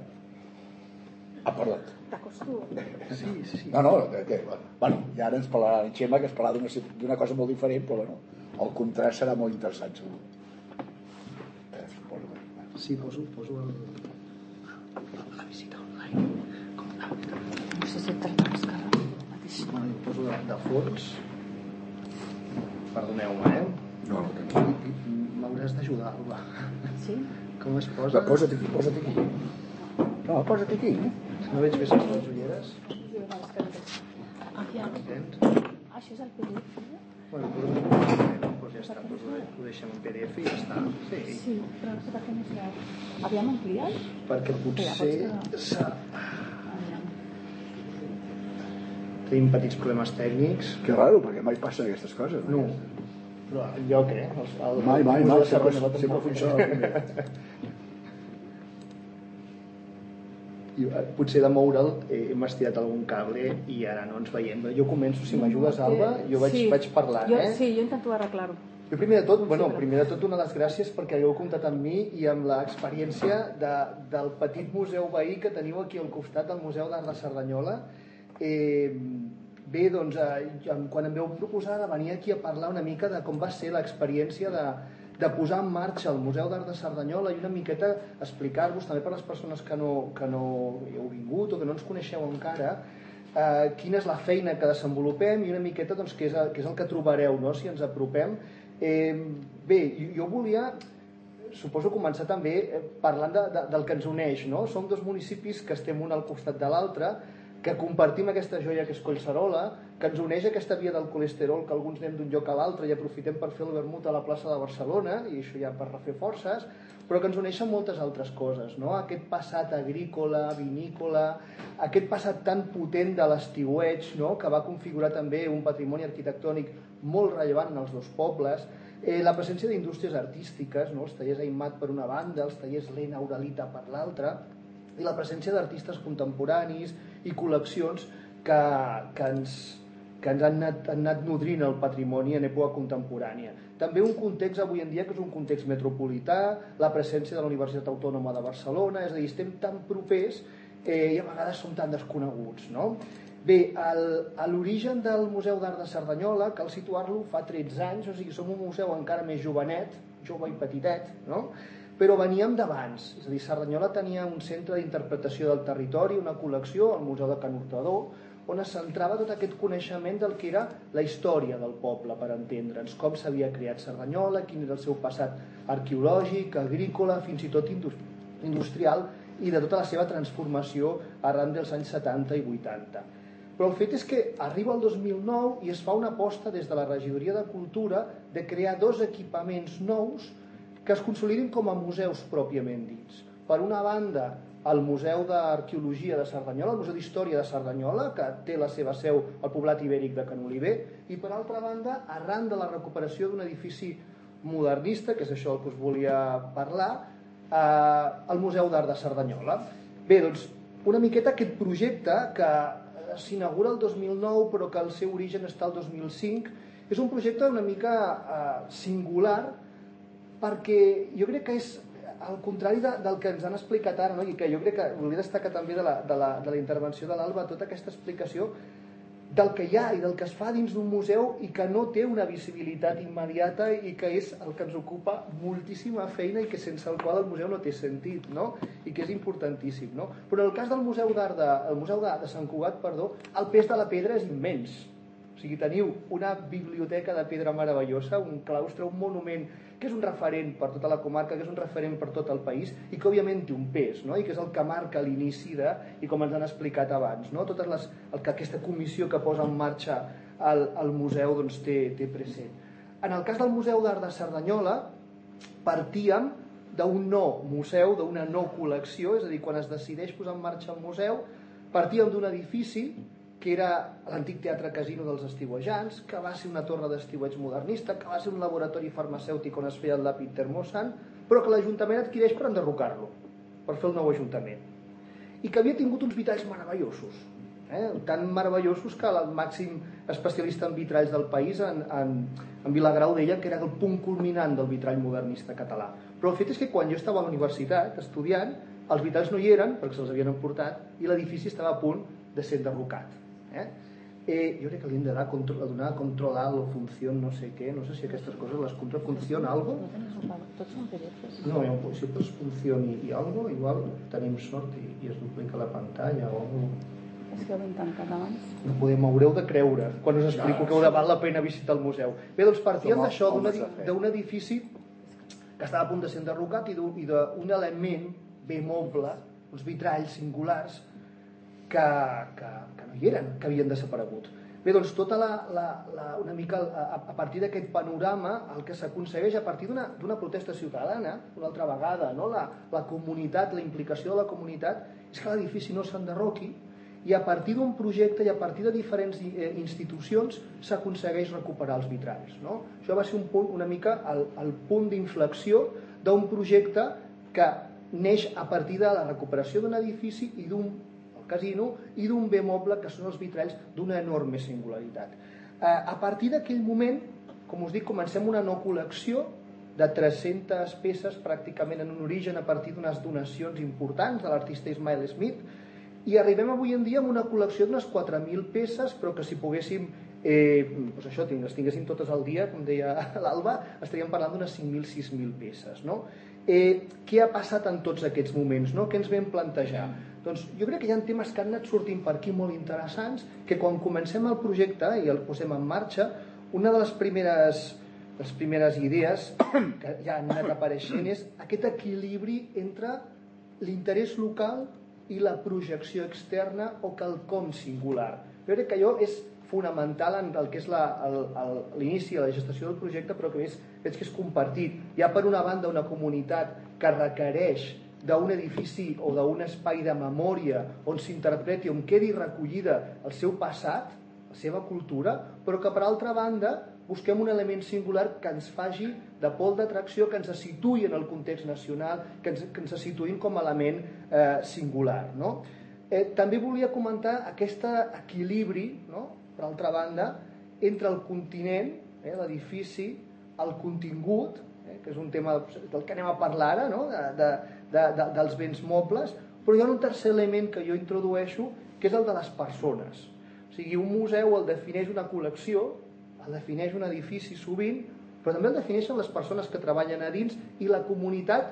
Perdó. T'acosto. Sí. No, i ara ens parlarà en Xema, que es parlarà d'una cosa molt diferent, però el contrast serà molt interessant, segur. Sí, poso la visita online. No sé si et tracta l'escala. Bueno, ho poso de fons. Perdoneu-me, No, m'hauràs d'ajudar, Alba. Sí? Com es posa? Posa't aquí. No, posa't aquí. No veig bé les ulleres. Aquí, Entens? això és el PDF. Bueno, doncs ja està, ho deixem en PDF i ja està. Sí, però no sé per què no es veu. Aviam ampliat? Perquè potser Aviam. tenim petits problemes tècnics. Que raro, perquè mai passen aquestes coses. No, però el lloc, Mai, sempre funciona. Potser de moure'l hem estirat algun cable i ara no ens veiem. Jo començo, si m'ajudes, Alba, jo vaig parlant. Sí, jo intento arreglar-ho. Jo primer de tot donar les gràcies perquè hagueu comptat amb mi i amb l'experiència del petit museu veí que teniu aquí al costat del Museu d'Art de Cerdanyola. Bé, doncs, quan em veu proposar de venir aquí a parlar una mica de com va ser l'experiència de posar en marxa el Museu d'Art de Cerdanyola i una miqueta explicar-vos, també per les persones que no heu vingut o que no ens coneixeu encara, quina és la feina que desenvolupem i una miqueta doncs, què és el que trobareu, no?, si ens apropem. Bé, jo volia, suposo, començar també parlant del que ens uneix, no? Som dos municipis que estem un al costat de l'altre, que compartim aquesta joia que és Collserola, que ens uneix aquesta via del colesterol, que alguns anem d'un lloc a l'altre i aprofitem per fer el vermut a la plaça de Barcelona, i això ja per refer forces, però que ens uneixen moltes altres coses, no? Aquest passat agrícola, vinícola, aquest passat tan potent de l'estiueig, no?, que va configurar també un patrimoni arquitectònic molt rellevant en els dos pobles, la presència d'indústries artístiques, no?, els tallers Aimat per una banda, els tallers Lena Uralita per l'altra, i la presència d'artistes contemporanis i col·leccions que ens han anat nodrint el patrimoni en època contemporània. També un context avui en dia que és un context metropolità, la presència de la Universitat Autònoma de Barcelona, és a dir, estem tan propers i a vegades som tan desconeguts, no? Bé, l'origen del Museu d'Art de Cerdanyola cal situar-lo fa 13 anys, o sigui, som un museu encara més jovenet, jove i petitet, no?, però veníem d'abans, és a dir, Cerdanyola tenia un centre d'interpretació del territori, una col·lecció, el Museu de Can Hurtador, on es centrava tot aquest coneixement del que era la història del poble, per entendre'ns, com s'havia creat Cerdanyola, quin era el seu passat arqueològic, agrícola, fins i tot industrial, i de tota la seva transformació arran dels anys 70 i 80. Però el fet és que arriba el 2009 i es fa una aposta des de la Regidoria de Cultura de crear dos equipaments nous que es consolidin com a museus pròpiament dits. Per una banda, el Museu d'Arqueologia de Cerdanyola, el Museu d'Història de Cerdanyola, que té la seva seu al poblat ibèric de Can Oliver, i per altra banda, arran de la recuperació d'un edifici modernista, que és això el que us volia parlar, el Museu d'Art de Cerdanyola. Bé, doncs, una miqueta aquest projecte que s'inaugura el 2009 però que el seu origen està al 2005, és un projecte una mica singular, perquè jo crec que és al contrari del que ens han explicat ara, no? I que jo crec que volia destacar també de la intervenció de l'Alba tota aquesta explicació del que hi ha i del que es fa dins d'un museu i que no té una visibilitat immediata i que és el que ens ocupa moltíssima feina i que sense el qual el museu no té sentit, no? I que és importantíssim, no? Però en el cas del Museu de Sant Cugat, el pes de la pedra és immens. O sigui, teniu una biblioteca de pedra meravellosa, un claustre, un monument que és un referent per tota la comarca, que és un referent per tot el país i que òbviament té un pes, no? I que és el que marca l'inici i com ens han explicat abans, no? Que aquesta comissió que posa en marxa el museu doncs, té present. En el cas del Museu d'Art de Cerdanyola partíem d'un nou museu, d'una nova col·lecció, és a dir, quan es decideix posar en marxa el museu partíem d'un edifici que era l'antic teatre casino dels estiuejants, que va ser una torre d'estiueig modernista, que va ser un laboratori farmacèutic on es feia el làpid termosan, però que l'Ajuntament adquireix per enderrocar-lo, per fer el nou Ajuntament. I que havia tingut uns vitralls meravellosos, tan meravellosos que el màxim especialista en vitralls del país, en Vilagrau, deia que era el punt culminant del vitrall modernista català. Però el fet és que quan jo estava a la universitat estudiant, els vitralls no hi eren, perquè se'ls havien emportat, i l'edifici estava a punt de ser enderrocat. jo crec que li hem de donar control alt o funció no sé què, no sé si aquestes coses les control funciona algo. Tots són PDFs. No, si pues funcioni i algo, igual tenim sort i es duplica la pantalla o algo. És que ho hem tancat abans. No podem, m'haureu de creure quan us explico que val la pena visitar el museu. Bé, doncs partíem d'això, d'un edifici que estava a punt de ser enderrocat i d'un element bé moble, uns vitralls singulars que no hi eren, que havien desaparegut. Bé, doncs tota una mica a partir d'aquest panorama el que s'aconsegueix a partir d'una protesta ciutadana, una altra vegada, no? La comunitat, la implicació de la comunitat és que l'edifici no s'enderroqui i a partir d'un projecte i a partir de diferents institucions s'aconsegueix recuperar els vitralls, no? Això va ser un punt, una mica el punt d'inflexió d'un projecte que neix a partir de la recuperació d'un edifici i d'un casino i d'un bé moble que són els vitralls d'una enorme singularitat. A partir d'aquell moment, com us dic, comencem una no col·lecció de 300 peces pràcticament en un origen a partir d'unes donacions importants de l'artista Ismael Smith i arribem avui en dia amb una col·lecció d'unes 4.000 peces, però que si poguéssim doncs això, les tinguéssim totes al dia, com deia l'Alba, estaríem parlant d'unes 5.000, 6.000 peces, no? Què ha passat en tots aquests moments, no? Què ens vam plantejar? Doncs jo crec que hi ha temes que han anat sortint per aquí molt interessants, que quan comencem el projecte i el posem en marxa, una de les primeres idees que ja han anat apareixent és aquest equilibri entre l'interès local i la projecció externa o quelcom singular. Jo crec que allò és fonamental en el que és l'inici de la gestació del projecte, però que veig que és compartit. Hi ha per una banda una comunitat que requereix d'un edifici o d'un espai de memòria on s'interpreti, on quedi recollida el seu passat, la seva cultura, però que per altra banda busquem un element singular que ens faci de pol d'atracció, que ens situï en el context nacional, que ens situïn com a element singular, no? També volia comentar aquest equilibri, no? Per altra banda, entre el continent, l'edifici, el contingut, que és un tema del que anem a parlar ara, no? Dels béns mobles, però hi ha un tercer element que jo introdueixo, que és el de les persones. O sigui, un museu el defineix una col·lecció, el defineix un edifici sovint, però també el defineixen les persones que treballen a dins i la comunitat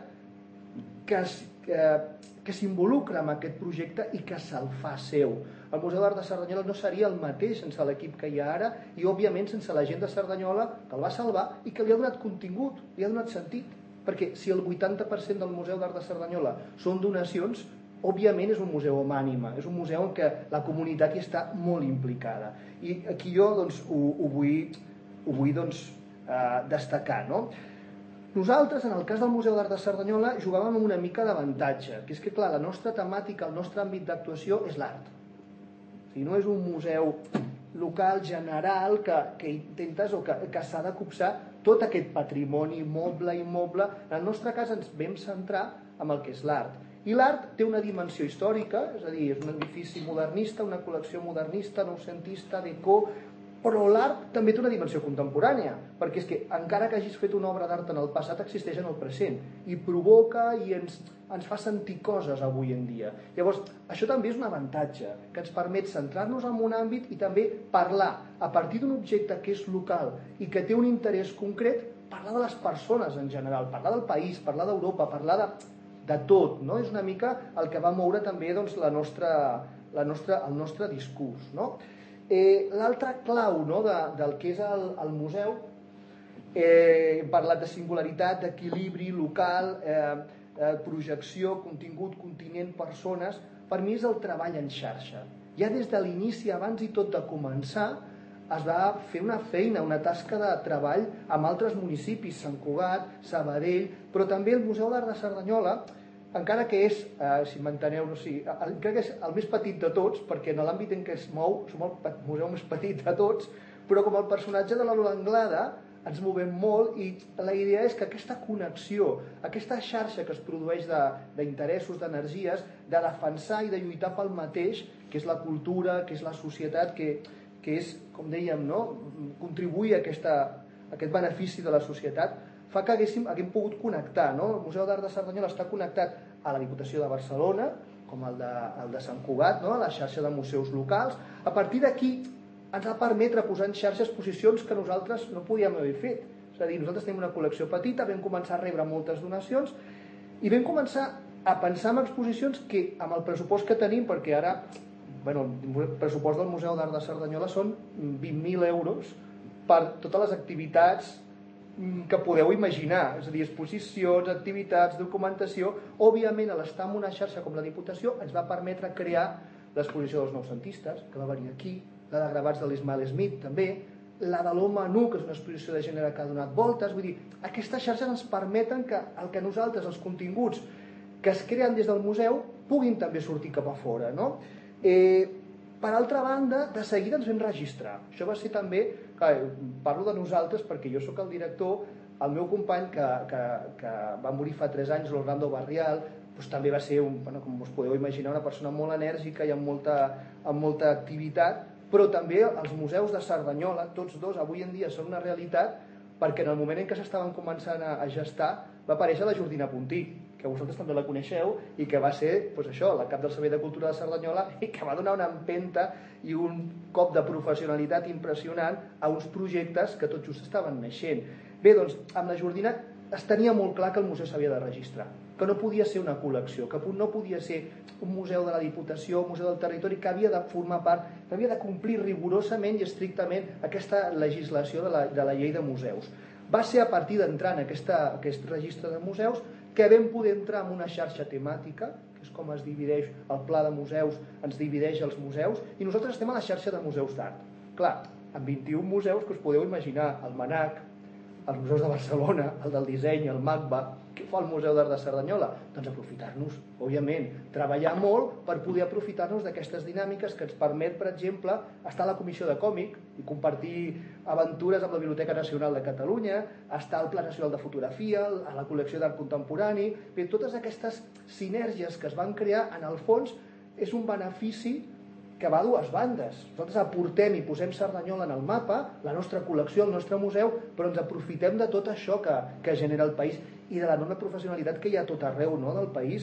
que s'involucra en aquest projecte i que se'l fa seu. El Museu d'Art de Cerdanyola no seria el mateix sense l'equip que hi ha ara i, òbviament, sense la gent de Cerdanyola que el va salvar i que li ha donat contingut, li ha donat sentit. Perquè si el 80% del Museu d'Art de Cerdanyola són donacions, òbviament és un museu amb ànima, és un museu en què la comunitat hi està molt implicada. I aquí jo ho vull destacar, no? Nosaltres, en el cas del Museu d'Art de Cerdanyola, jugàvem amb una mica d'avantatge, que és que, clar, la nostra temàtica, el nostre àmbit d'actuació és l'art. O sigui, no és un museu local, general, que intentes o que s'ha de copsar tot aquest patrimoni moble i immoble. En el nostre cas ens vam centrar en el que és l'art. I l'art té una dimensió històrica, és a dir, és un edifici modernista, una col·lecció modernista, noucentista, déco, però l'art també té una dimensió contemporània, perquè és que encara que hagis fet una obra d'art en el passat, existeix en el present, i provoca i ens fa sentir coses avui en dia. Llavors, això també és un avantatge, que ens permet centrar-nos en un àmbit i també parlar, a partir d'un objecte que és local i que té un interès concret, parlar de les persones en general, parlar del país, parlar d'Europa, parlar de tot, no? És una mica el que va moure també doncs, el nostre discurs, no? L'altra clau, no, del que és el museu, hem parlat de singularitat, d'equilibri local, projecció, contingut, continent, persones. Per mi és el treball en xarxa. Ja des de l'inici, abans i tot de començar, es va fer una feina, una tasca de treball amb altres municipis, Sant Cugat, Sabadell, però també el Museu d'Art de Cerdanyola, encara que és, si m'enteneu, crec que és el més petit de tots, perquè en l'àmbit en què es mou som el museu més petit de tots, però com el personatge de la Lola Anglada ens movem molt i la idea és que aquesta connexió, aquesta xarxa que es produeix d'interessos, d'energies, de defensar i de lluitar pel mateix, que és la cultura, que és la societat, que és, com dèiem, no? Contribuir a aquest benefici de la societat, fa que haguem pogut connectar, no? El Museu d'Art de Cerdanyola està connectat a la Diputació de Barcelona, com el de Sant Cugat, no? A la xarxa de museus locals. A partir d'aquí ens va permetre posar en xarxa exposicions que nosaltres no podíem haver fet. És a dir, nosaltres tenim una col·lecció petita, vam començar a rebre moltes donacions i vam començar a pensar en exposicions que, amb el pressupost que tenim, perquè ara el pressupost del Museu d'Art de Cerdanyola són 20.000 euros per totes les activitats que podeu imaginar, és a dir, exposicions, activitats, documentació. Òbviament, a l'estar en una xarxa com la Diputació ens va permetre crear l'exposició dels noucentistes, que va venir aquí, la de gravats de l'Ismael Smith també, la de l'Home Nu, que és una exposició de gènere que ha donat voltes. Vull dir, aquestes xarxes ens permeten que el que nosaltres, els continguts que es creen des del museu, puguin també sortir cap a fora, no? Per altra banda, de seguida ens vam registrar. Això va ser també, clar, parlo de nosaltres perquè jo sóc el director, el meu company que va morir fa 3 anys, l'Orlando Barrial, doncs també va ser, com us podeu imaginar, una persona molt enèrgica i amb molta activitat, però també els museus de Cerdanyola, tots dos, avui en dia són una realitat, perquè en el moment en què s'estaven començant a gestar va aparèixer la Jordina Puntí, que vosaltres també la coneixeu i que va ser la cap del Servei de Cultura de Cerdanyola i que va donar una empenta i un cop de professionalitat impressionant a uns projectes que tot just estaven naixent. Bé, doncs, amb la Jordina es tenia molt clar que el museu s'havia de registrar, que no podia ser una col·lecció, que no podia ser un museu de la Diputació, un museu del territori, que havia de formar part, que havia de complir rigorosament i estrictament aquesta legislació de la llei de museus. Va ser a partir d'entrar en aquest registre de museus que vam poder entrar en una xarxa temàtica, que és com es divideix el pla de museus, ens divideix els museus, i nosaltres estem a la xarxa de museus d'art. Clar, amb 21 museus que us podeu imaginar, el MANAC, els museus de Barcelona, el del disseny, el MACBA, què fa el Museu d'Art de Cerdanyola? Doncs aprofitar-nos, òbviament, treballar molt per poder aprofitar-nos d'aquestes dinàmiques que ens permet, per exemple, estar a la Comissió de Còmic i compartir aventures amb la Biblioteca Nacional de Catalunya, estar al Pla Nacional de Fotografia, a la col·lecció d'art contemporani. Bé, totes aquestes sinergies que es van crear, en el fons, és un benefici que va a dues bandes. Nosaltres aportem i posem Cerdanyola en el mapa, la nostra col·lecció, el nostre museu, però ens aprofitem de tot això que genera el país i de l'enorme professionalitat que hi ha a tot arreu, no, del país.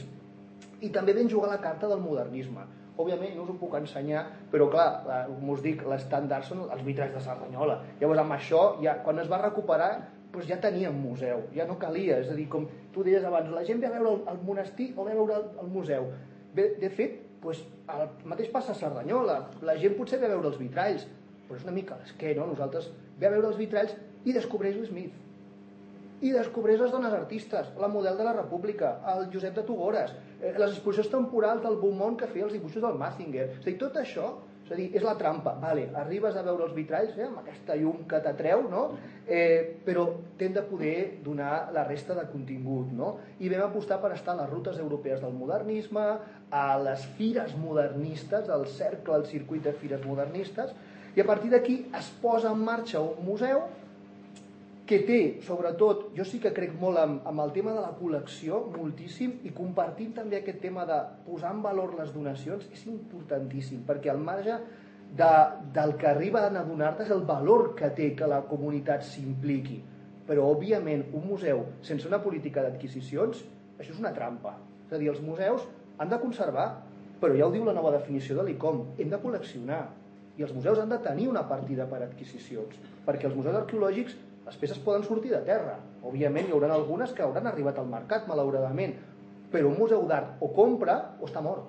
I també vam jugar la carta del modernisme. Òbviament no us ho puc ensenyar, però clar, com us dic, l'estàndard són els vitralls de Cerdanyola. Llavors amb això, quan es va recuperar, doncs ja teníem museu, ja no calia. És a dir, com tu deies abans, la gent ve a veure el monestir o ve a veure el museu. Bé, de fet, el mateix passa a Cerdanyola. La gent potser ve a veure els vitralls, però és una mica l'esquer, no? Nosaltres ve a veure els vitralls i descobreix l'Smith. I descobreix les dones artistes, la model de la República, el Josep de Togores, les exposicions temporals del Beaumont que feia els dibuixos del Mazinger. És a dir, tot això, és la trampa. Vale, arribes a veure els vitralls amb aquesta llum que t'atreu, no? Però t'hem de poder donar la resta de contingut, no? I vam apostar per estar a les rutes europees del modernisme, a les fires modernistes, al cercle, al circuit de fires modernistes, i a partir d'aquí es posa en marxa un museu que té, sobretot, jo sí que crec molt amb el tema de la col·lecció, moltíssim, i compartint també aquest tema de posar en valor les donacions, és importantíssim, perquè al marge del que arriba a donar-te és el valor que té que la comunitat s'impliqui. Però, òbviament, un museu sense una política d'adquisicions, això és una trampa. És a dir, els museus han de conservar, però ja ho diu la nova definició de l'ICOM, hem de col·leccionar. I els museus han de tenir una partida per adquisicions, perquè els museus arqueològics les peces poden sortir de terra. Òbviament hi haurà algunes que hauran arribat al mercat, malauradament, però un museu d'art o compra o està mort.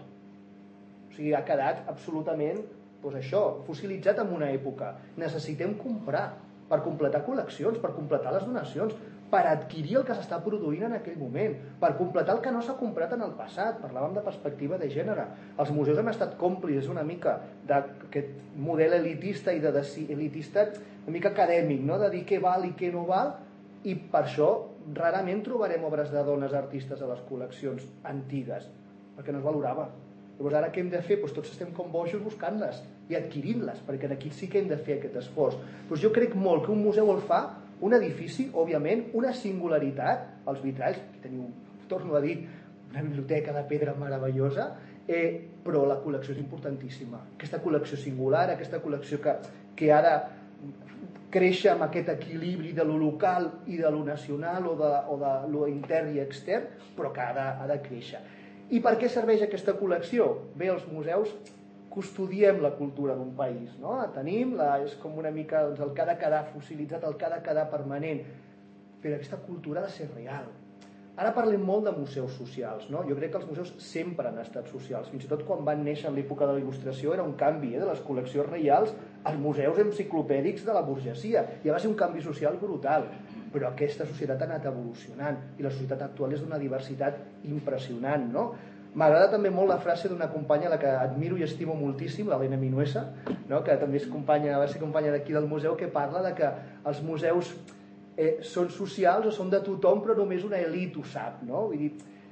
O sigui, ha quedat absolutament, fossilitzat en una època. Necessitem comprar per completar col·leccions, per completar les donacions, per adquirir el que s'està produint en aquell moment, per completar el que no s'ha comprat en el passat. Parlàvem de perspectiva de gènere. Els museus han estat còmplices una mica d'aquest model elitista i elitista una mica acadèmic, no? De dir què val i què no val, i per això rarament trobarem obres de dones artistes a les col·leccions antigues, perquè no es valorava. Llavors ara què hem de fer? Tots estem com bojos buscant-les i adquirint-les, perquè aquí sí que hem de fer aquest esforç. Jo crec molt que un museu el fa un edifici, òbviament, una singularitat, els vitralls, teniu, torno a dir, una biblioteca de pedra meravellosa, però la col·lecció és importantíssima. Aquesta col·lecció singular, aquesta col·lecció que ha de créixer amb aquest equilibri de lo local i de lo nacional o de lo intern i extern, però que ha de créixer. I per què serveix aquesta col·lecció? Bé, els museus, custodiem la cultura d'un país, no? Tenim, és com una mica el que ha de quedar fossilitzat, el que ha de quedar permanent, però aquesta cultura ha de ser real. Ara parlem molt de museus socials, no? Jo crec que els museus sempre han estat socials, fins i tot quan van néixer en l'època de la Il·lustració era un canvi de les col·leccions reials als museus enciclopèdics de la burgesia, i va ser un canvi social brutal, però aquesta societat ha anat evolucionant i la societat actual és d'una diversitat impressionant, no? M'agrada també molt la frase d'una companya a la que admiro i estimo moltíssim, l'Helena Minuesa, no? Que també és companya, va ser companya d'aquí del museu, que parla de que els museus són socials o són de tothom, però només una elit ho sap, no? Vull dir,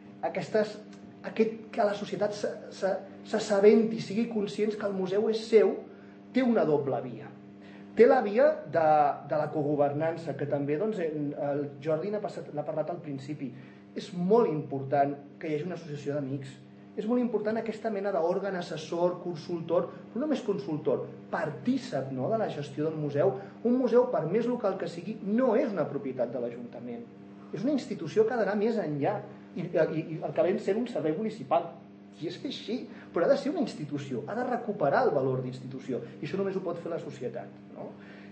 que la societat s'assabenti, sigui conscient que el museu és seu, té una doble via. Té la via de la cogovernança, que també el Jordi n'ha parlat al principi. És molt important que hi hagi una associació d'amics. És molt important aquesta mena d'òrgan assessor, consultor, però no només consultor, partícip, no?, de la gestió del museu. Un museu, per més local que sigui, no és una propietat de l'Ajuntament. És una institució que ha d'anar més enllà i acabem sent un servei municipal. I és així, però ha de ser una institució, ha de recuperar el valor d'institució, i això només ho pot fer la societat, no?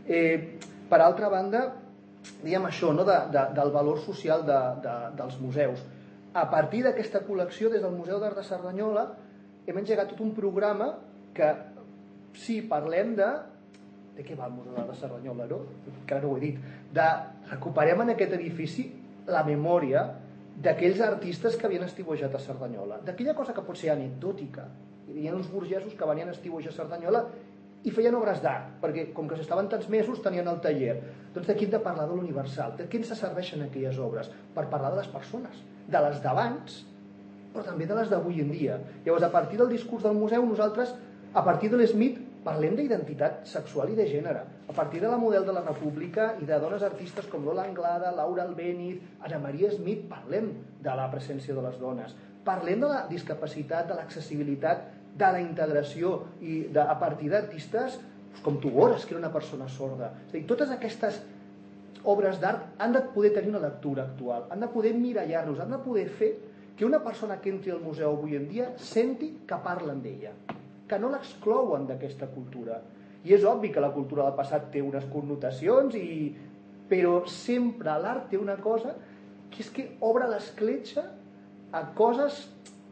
Per altra banda, diguem això, no?, del valor social dels museus. A partir d'aquesta col·lecció, des del Museu d'Art de Cerdanyola, hem engegat tot un programa que, sí, parlem de què va el Museu d'Art de Cerdanyola, no? Encara no ho he dit. Recuperem en aquest edifici la memòria d'aquells artistes que havien estiuejat a Cerdanyola, d'aquella cosa que pot ser anecdòtica. Hi havia uns burgesos que venien a estiuejar a Cerdanyola i feien obres d'art, perquè com que s'estaven tants mesos tenien el taller. Doncs d'aquí hem de parlar de l'universal, de què ens serveixen aquelles obres? Per parlar de les persones, de les d'abans, però també de les d'avui en dia. Llavors, a partir del discurs del museu, nosaltres, a partir de l'Smith, parlem d'identitat sexual i de gènere. A partir de la model de la República i de dones artistes com Lola Anglada, Laura Albéniz, Ana Maria Smith, parlem de la presència de les dones. Parlem de la discapacitat, de l'accessibilitat, de la integració i a partir d'artistes com Tugores, que era una persona sorda. És a dir, totes aquestes obres d'art han de poder tenir una lectura actual, han de poder mirallar-nos, han de poder fer que una persona que entri al museu avui en dia senti que parlen d'ella, que no l'exclouen d'aquesta cultura. I és obvi que la cultura del passat té unes connotacions, però sempre l'art té una cosa que és que obre l'escletxa a coses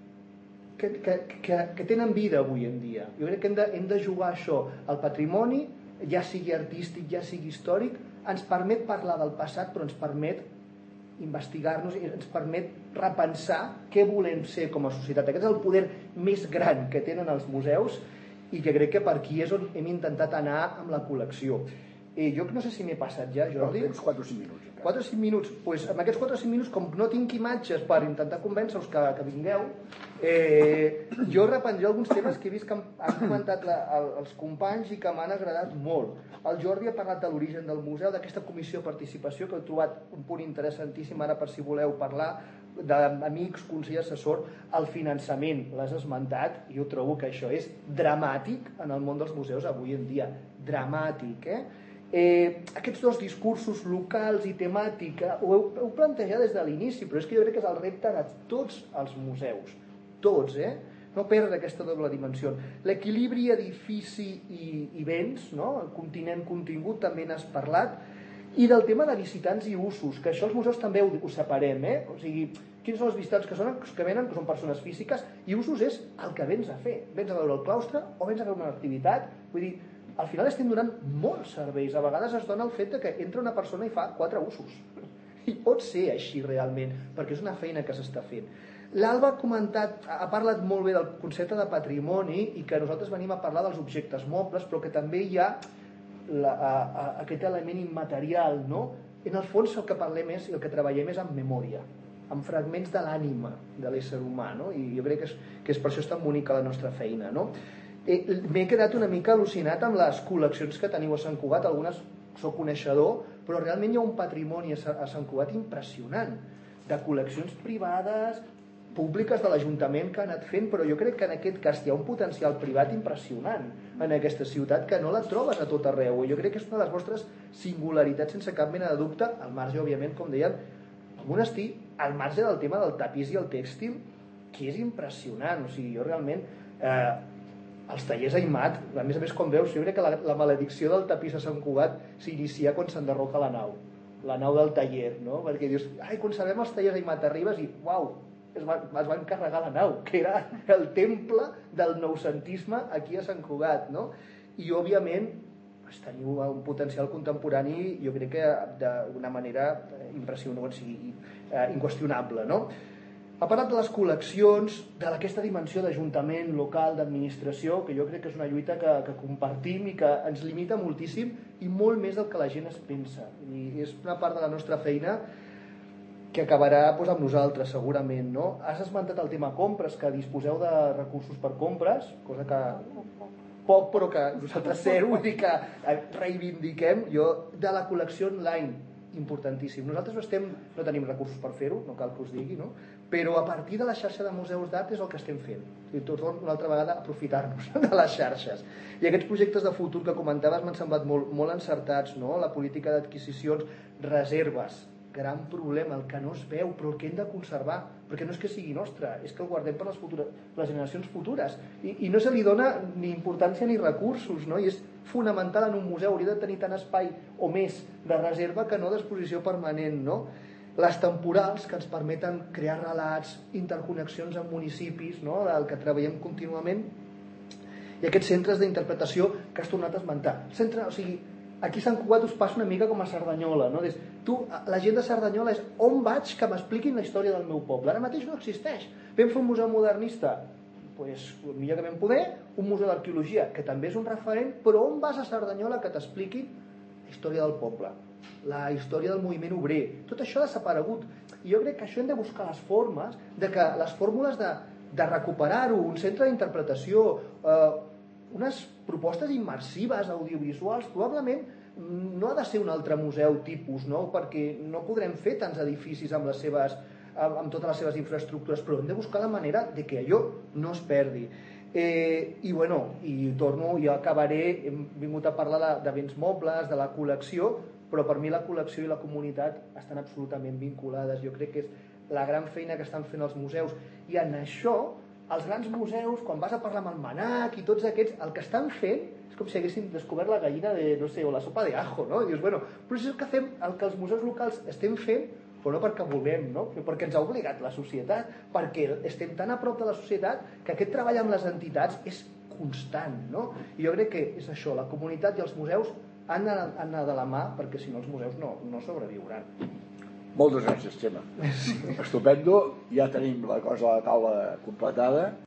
que tenen vida avui en dia. Jo crec que hem de jugar això. El patrimoni, ja sigui artístic, ja sigui històric, ens permet parlar del passat, però ens permet investigar-nos i ens permet repensar què volem ser com a societat. Aquest és el poder més gran que tenen els museus i que crec que per aquí és on hem intentat anar amb la col·lecció. Jo no sé si m'he passat ja, Jordi. Tens 4 o 5 minuts. 4 o 5 minuts. Doncs amb aquests 4 o 5 minuts, com no tinc imatges per intentar convèncer-vos que vingueu, jo reprendré alguns temes que he vist que han comentat els companys i que m'han agradat molt. El Jordi ha parlat de l'origen del museu, d'aquesta comissió de participació, que he trobat un punt interessantíssim ara per si voleu parlar, d'amics, consell assessor. El finançament, l'has esmentat, i jo trobo que això és dramàtic en el món dels museus avui en dia. Dramàtic, aquests dos discursos locals i temàtic ho heu plantejat des de l'inici, però és que jo crec que és el repte de tots els museus, tots, no perdre aquesta doble dimensió. L'equilibri edifici i béns, no? El continent-contingut també n'has parlat, i del tema de visitants i usos, que això els museus també ho separem, o sigui, quins són els visitants que venen, que són persones físiques, i usos és el que vens a fer, vens a veure el claustre o vens a veure una activitat. Vull dir, al final estem donant molts serveis. A vegades es dona el fet que entra una persona i fa 4 usos. I pot ser així realment, perquè és una feina que s'està fent. L'Alba ha parlat molt bé del concepte de patrimoni i que nosaltres venim a parlar dels objectes mobles, però que també hi ha aquest element immaterial, no? En el fons el que parlem i el que treballem és amb memòria, amb fragments de l'ànima de l'ésser humà, no? I jo crec que és per això és tan bonica la nostra feina, no? M'he quedat una mica al·lucinat amb les col·leccions que teniu a Sant Cugat, algunes soc coneixedor, però realment hi ha un patrimoni a Sant Cugat impressionant, de col·leccions privades, públiques de l'Ajuntament que ha anat fent, però jo crec que en aquest cas hi ha un potencial privat impressionant en aquesta ciutat que no la trobes a tot arreu. Jo crec que és una de les vostres singularitats sense cap mena de dubte, al marge, òbviament, com dèiem, el monestir, al marge del tema del tapís i el tèxtil, que és impressionant. O sigui, jo realment els tallers Aimat, a més com veus, jo crec que la maledicció del tapís a Sant Cugat s'inicia quan s'enderroca la nau del taller, no? Perquè dius, conservem els tallers Aimat, arribes i, uau, es van carregar la nau, que era el temple del noucentisme aquí a Sant Cugat, no? I, òbviament, teniu un potencial contemporani, jo crec que d'una manera impressionant, o sigui, inqüestionable, no? Ha parlat de les col·leccions, d'aquesta dimensió d'ajuntament local, d'administració, que jo crec que és una lluita que compartim i que ens limita moltíssim i molt més del que la gent es pensa. I és una part de la nostra feina que acabarà amb nosaltres, segurament, no? Has esmentat el tema compres, que disposeu de recursos per compres, cosa que poc, però que nosaltres zero, vull dir que reivindiquem. Jo, de la col·lecció online, importantíssim. Nosaltres no tenim recursos per fer-ho, no cal que us digui, no? Però a partir de la xarxa de museus d'art és el que estem fent. I tot una altra vegada aprofitar-nos de les xarxes. I aquests projectes de futur que comentaves m'han semblat molt encertats, no? La política d'adquisicions, reserves, gran problema, el que no es veu, però el que hem de conservar, perquè no és que sigui nostre, és que el guardem per les generacions futures. I no se li dona ni importància ni recursos, no? I és fonamental en un museu, hauria de tenir tant espai o més de reserva que no d'exposició permanent, no? Les temporals, que ens permeten crear relats, interconnexions amb municipis, no? Del que treballem contínuament, i aquests centres d'interpretació que has tornat a esmentar. Aquí a Sant Cugat us passa una mica com a Cerdanyola, no? La gent de Cerdanyola és on vaig que m'expliquin la història del meu poble. Ara mateix no existeix. Vam fer un museu modernista, millor que vam poder, un museu d'arqueologia, que també és un referent, però on vas a Cerdanyola que t'expliquin la història del poble, la història del moviment obrer? Tot això ha desaparegut. I jo crec que això hem de buscar les formes, les fórmules de recuperar-ho, un centre d'interpretació, unes propostes immersives, audiovisuals. Probablement no ha de ser un altre museu tipus, no? Perquè no podrem fer tants edificis amb totes les seves infraestructures, però hem de buscar la manera de que allò no es perdi. I torno, jo acabaré, hem vingut a parlar de béns mobles, de la col·lecció, però per mi la col·lecció i la comunitat estan absolutament vinculades. Jo crec que és la gran feina que estan fent els museus, i en això els grans museus, quan vas a parlar amb el MANAC i tots aquests, el que estan fent és com si haguessin descobert la gallina o la sopa de ajo, no? I dius, però és el que fem, el que els museus locals estem fent, però no perquè volem, no? Perquè ens ha obligat la societat, perquè estem tan a prop de la societat que aquest treball amb les entitats és constant, no? I jo crec que és això, la comunitat i els museus han d'anar de la mà, perquè si no els museus no sobreviuran. Moltes gràcies, Xema. Estupendo, ja tenim la cosa a la taula completada.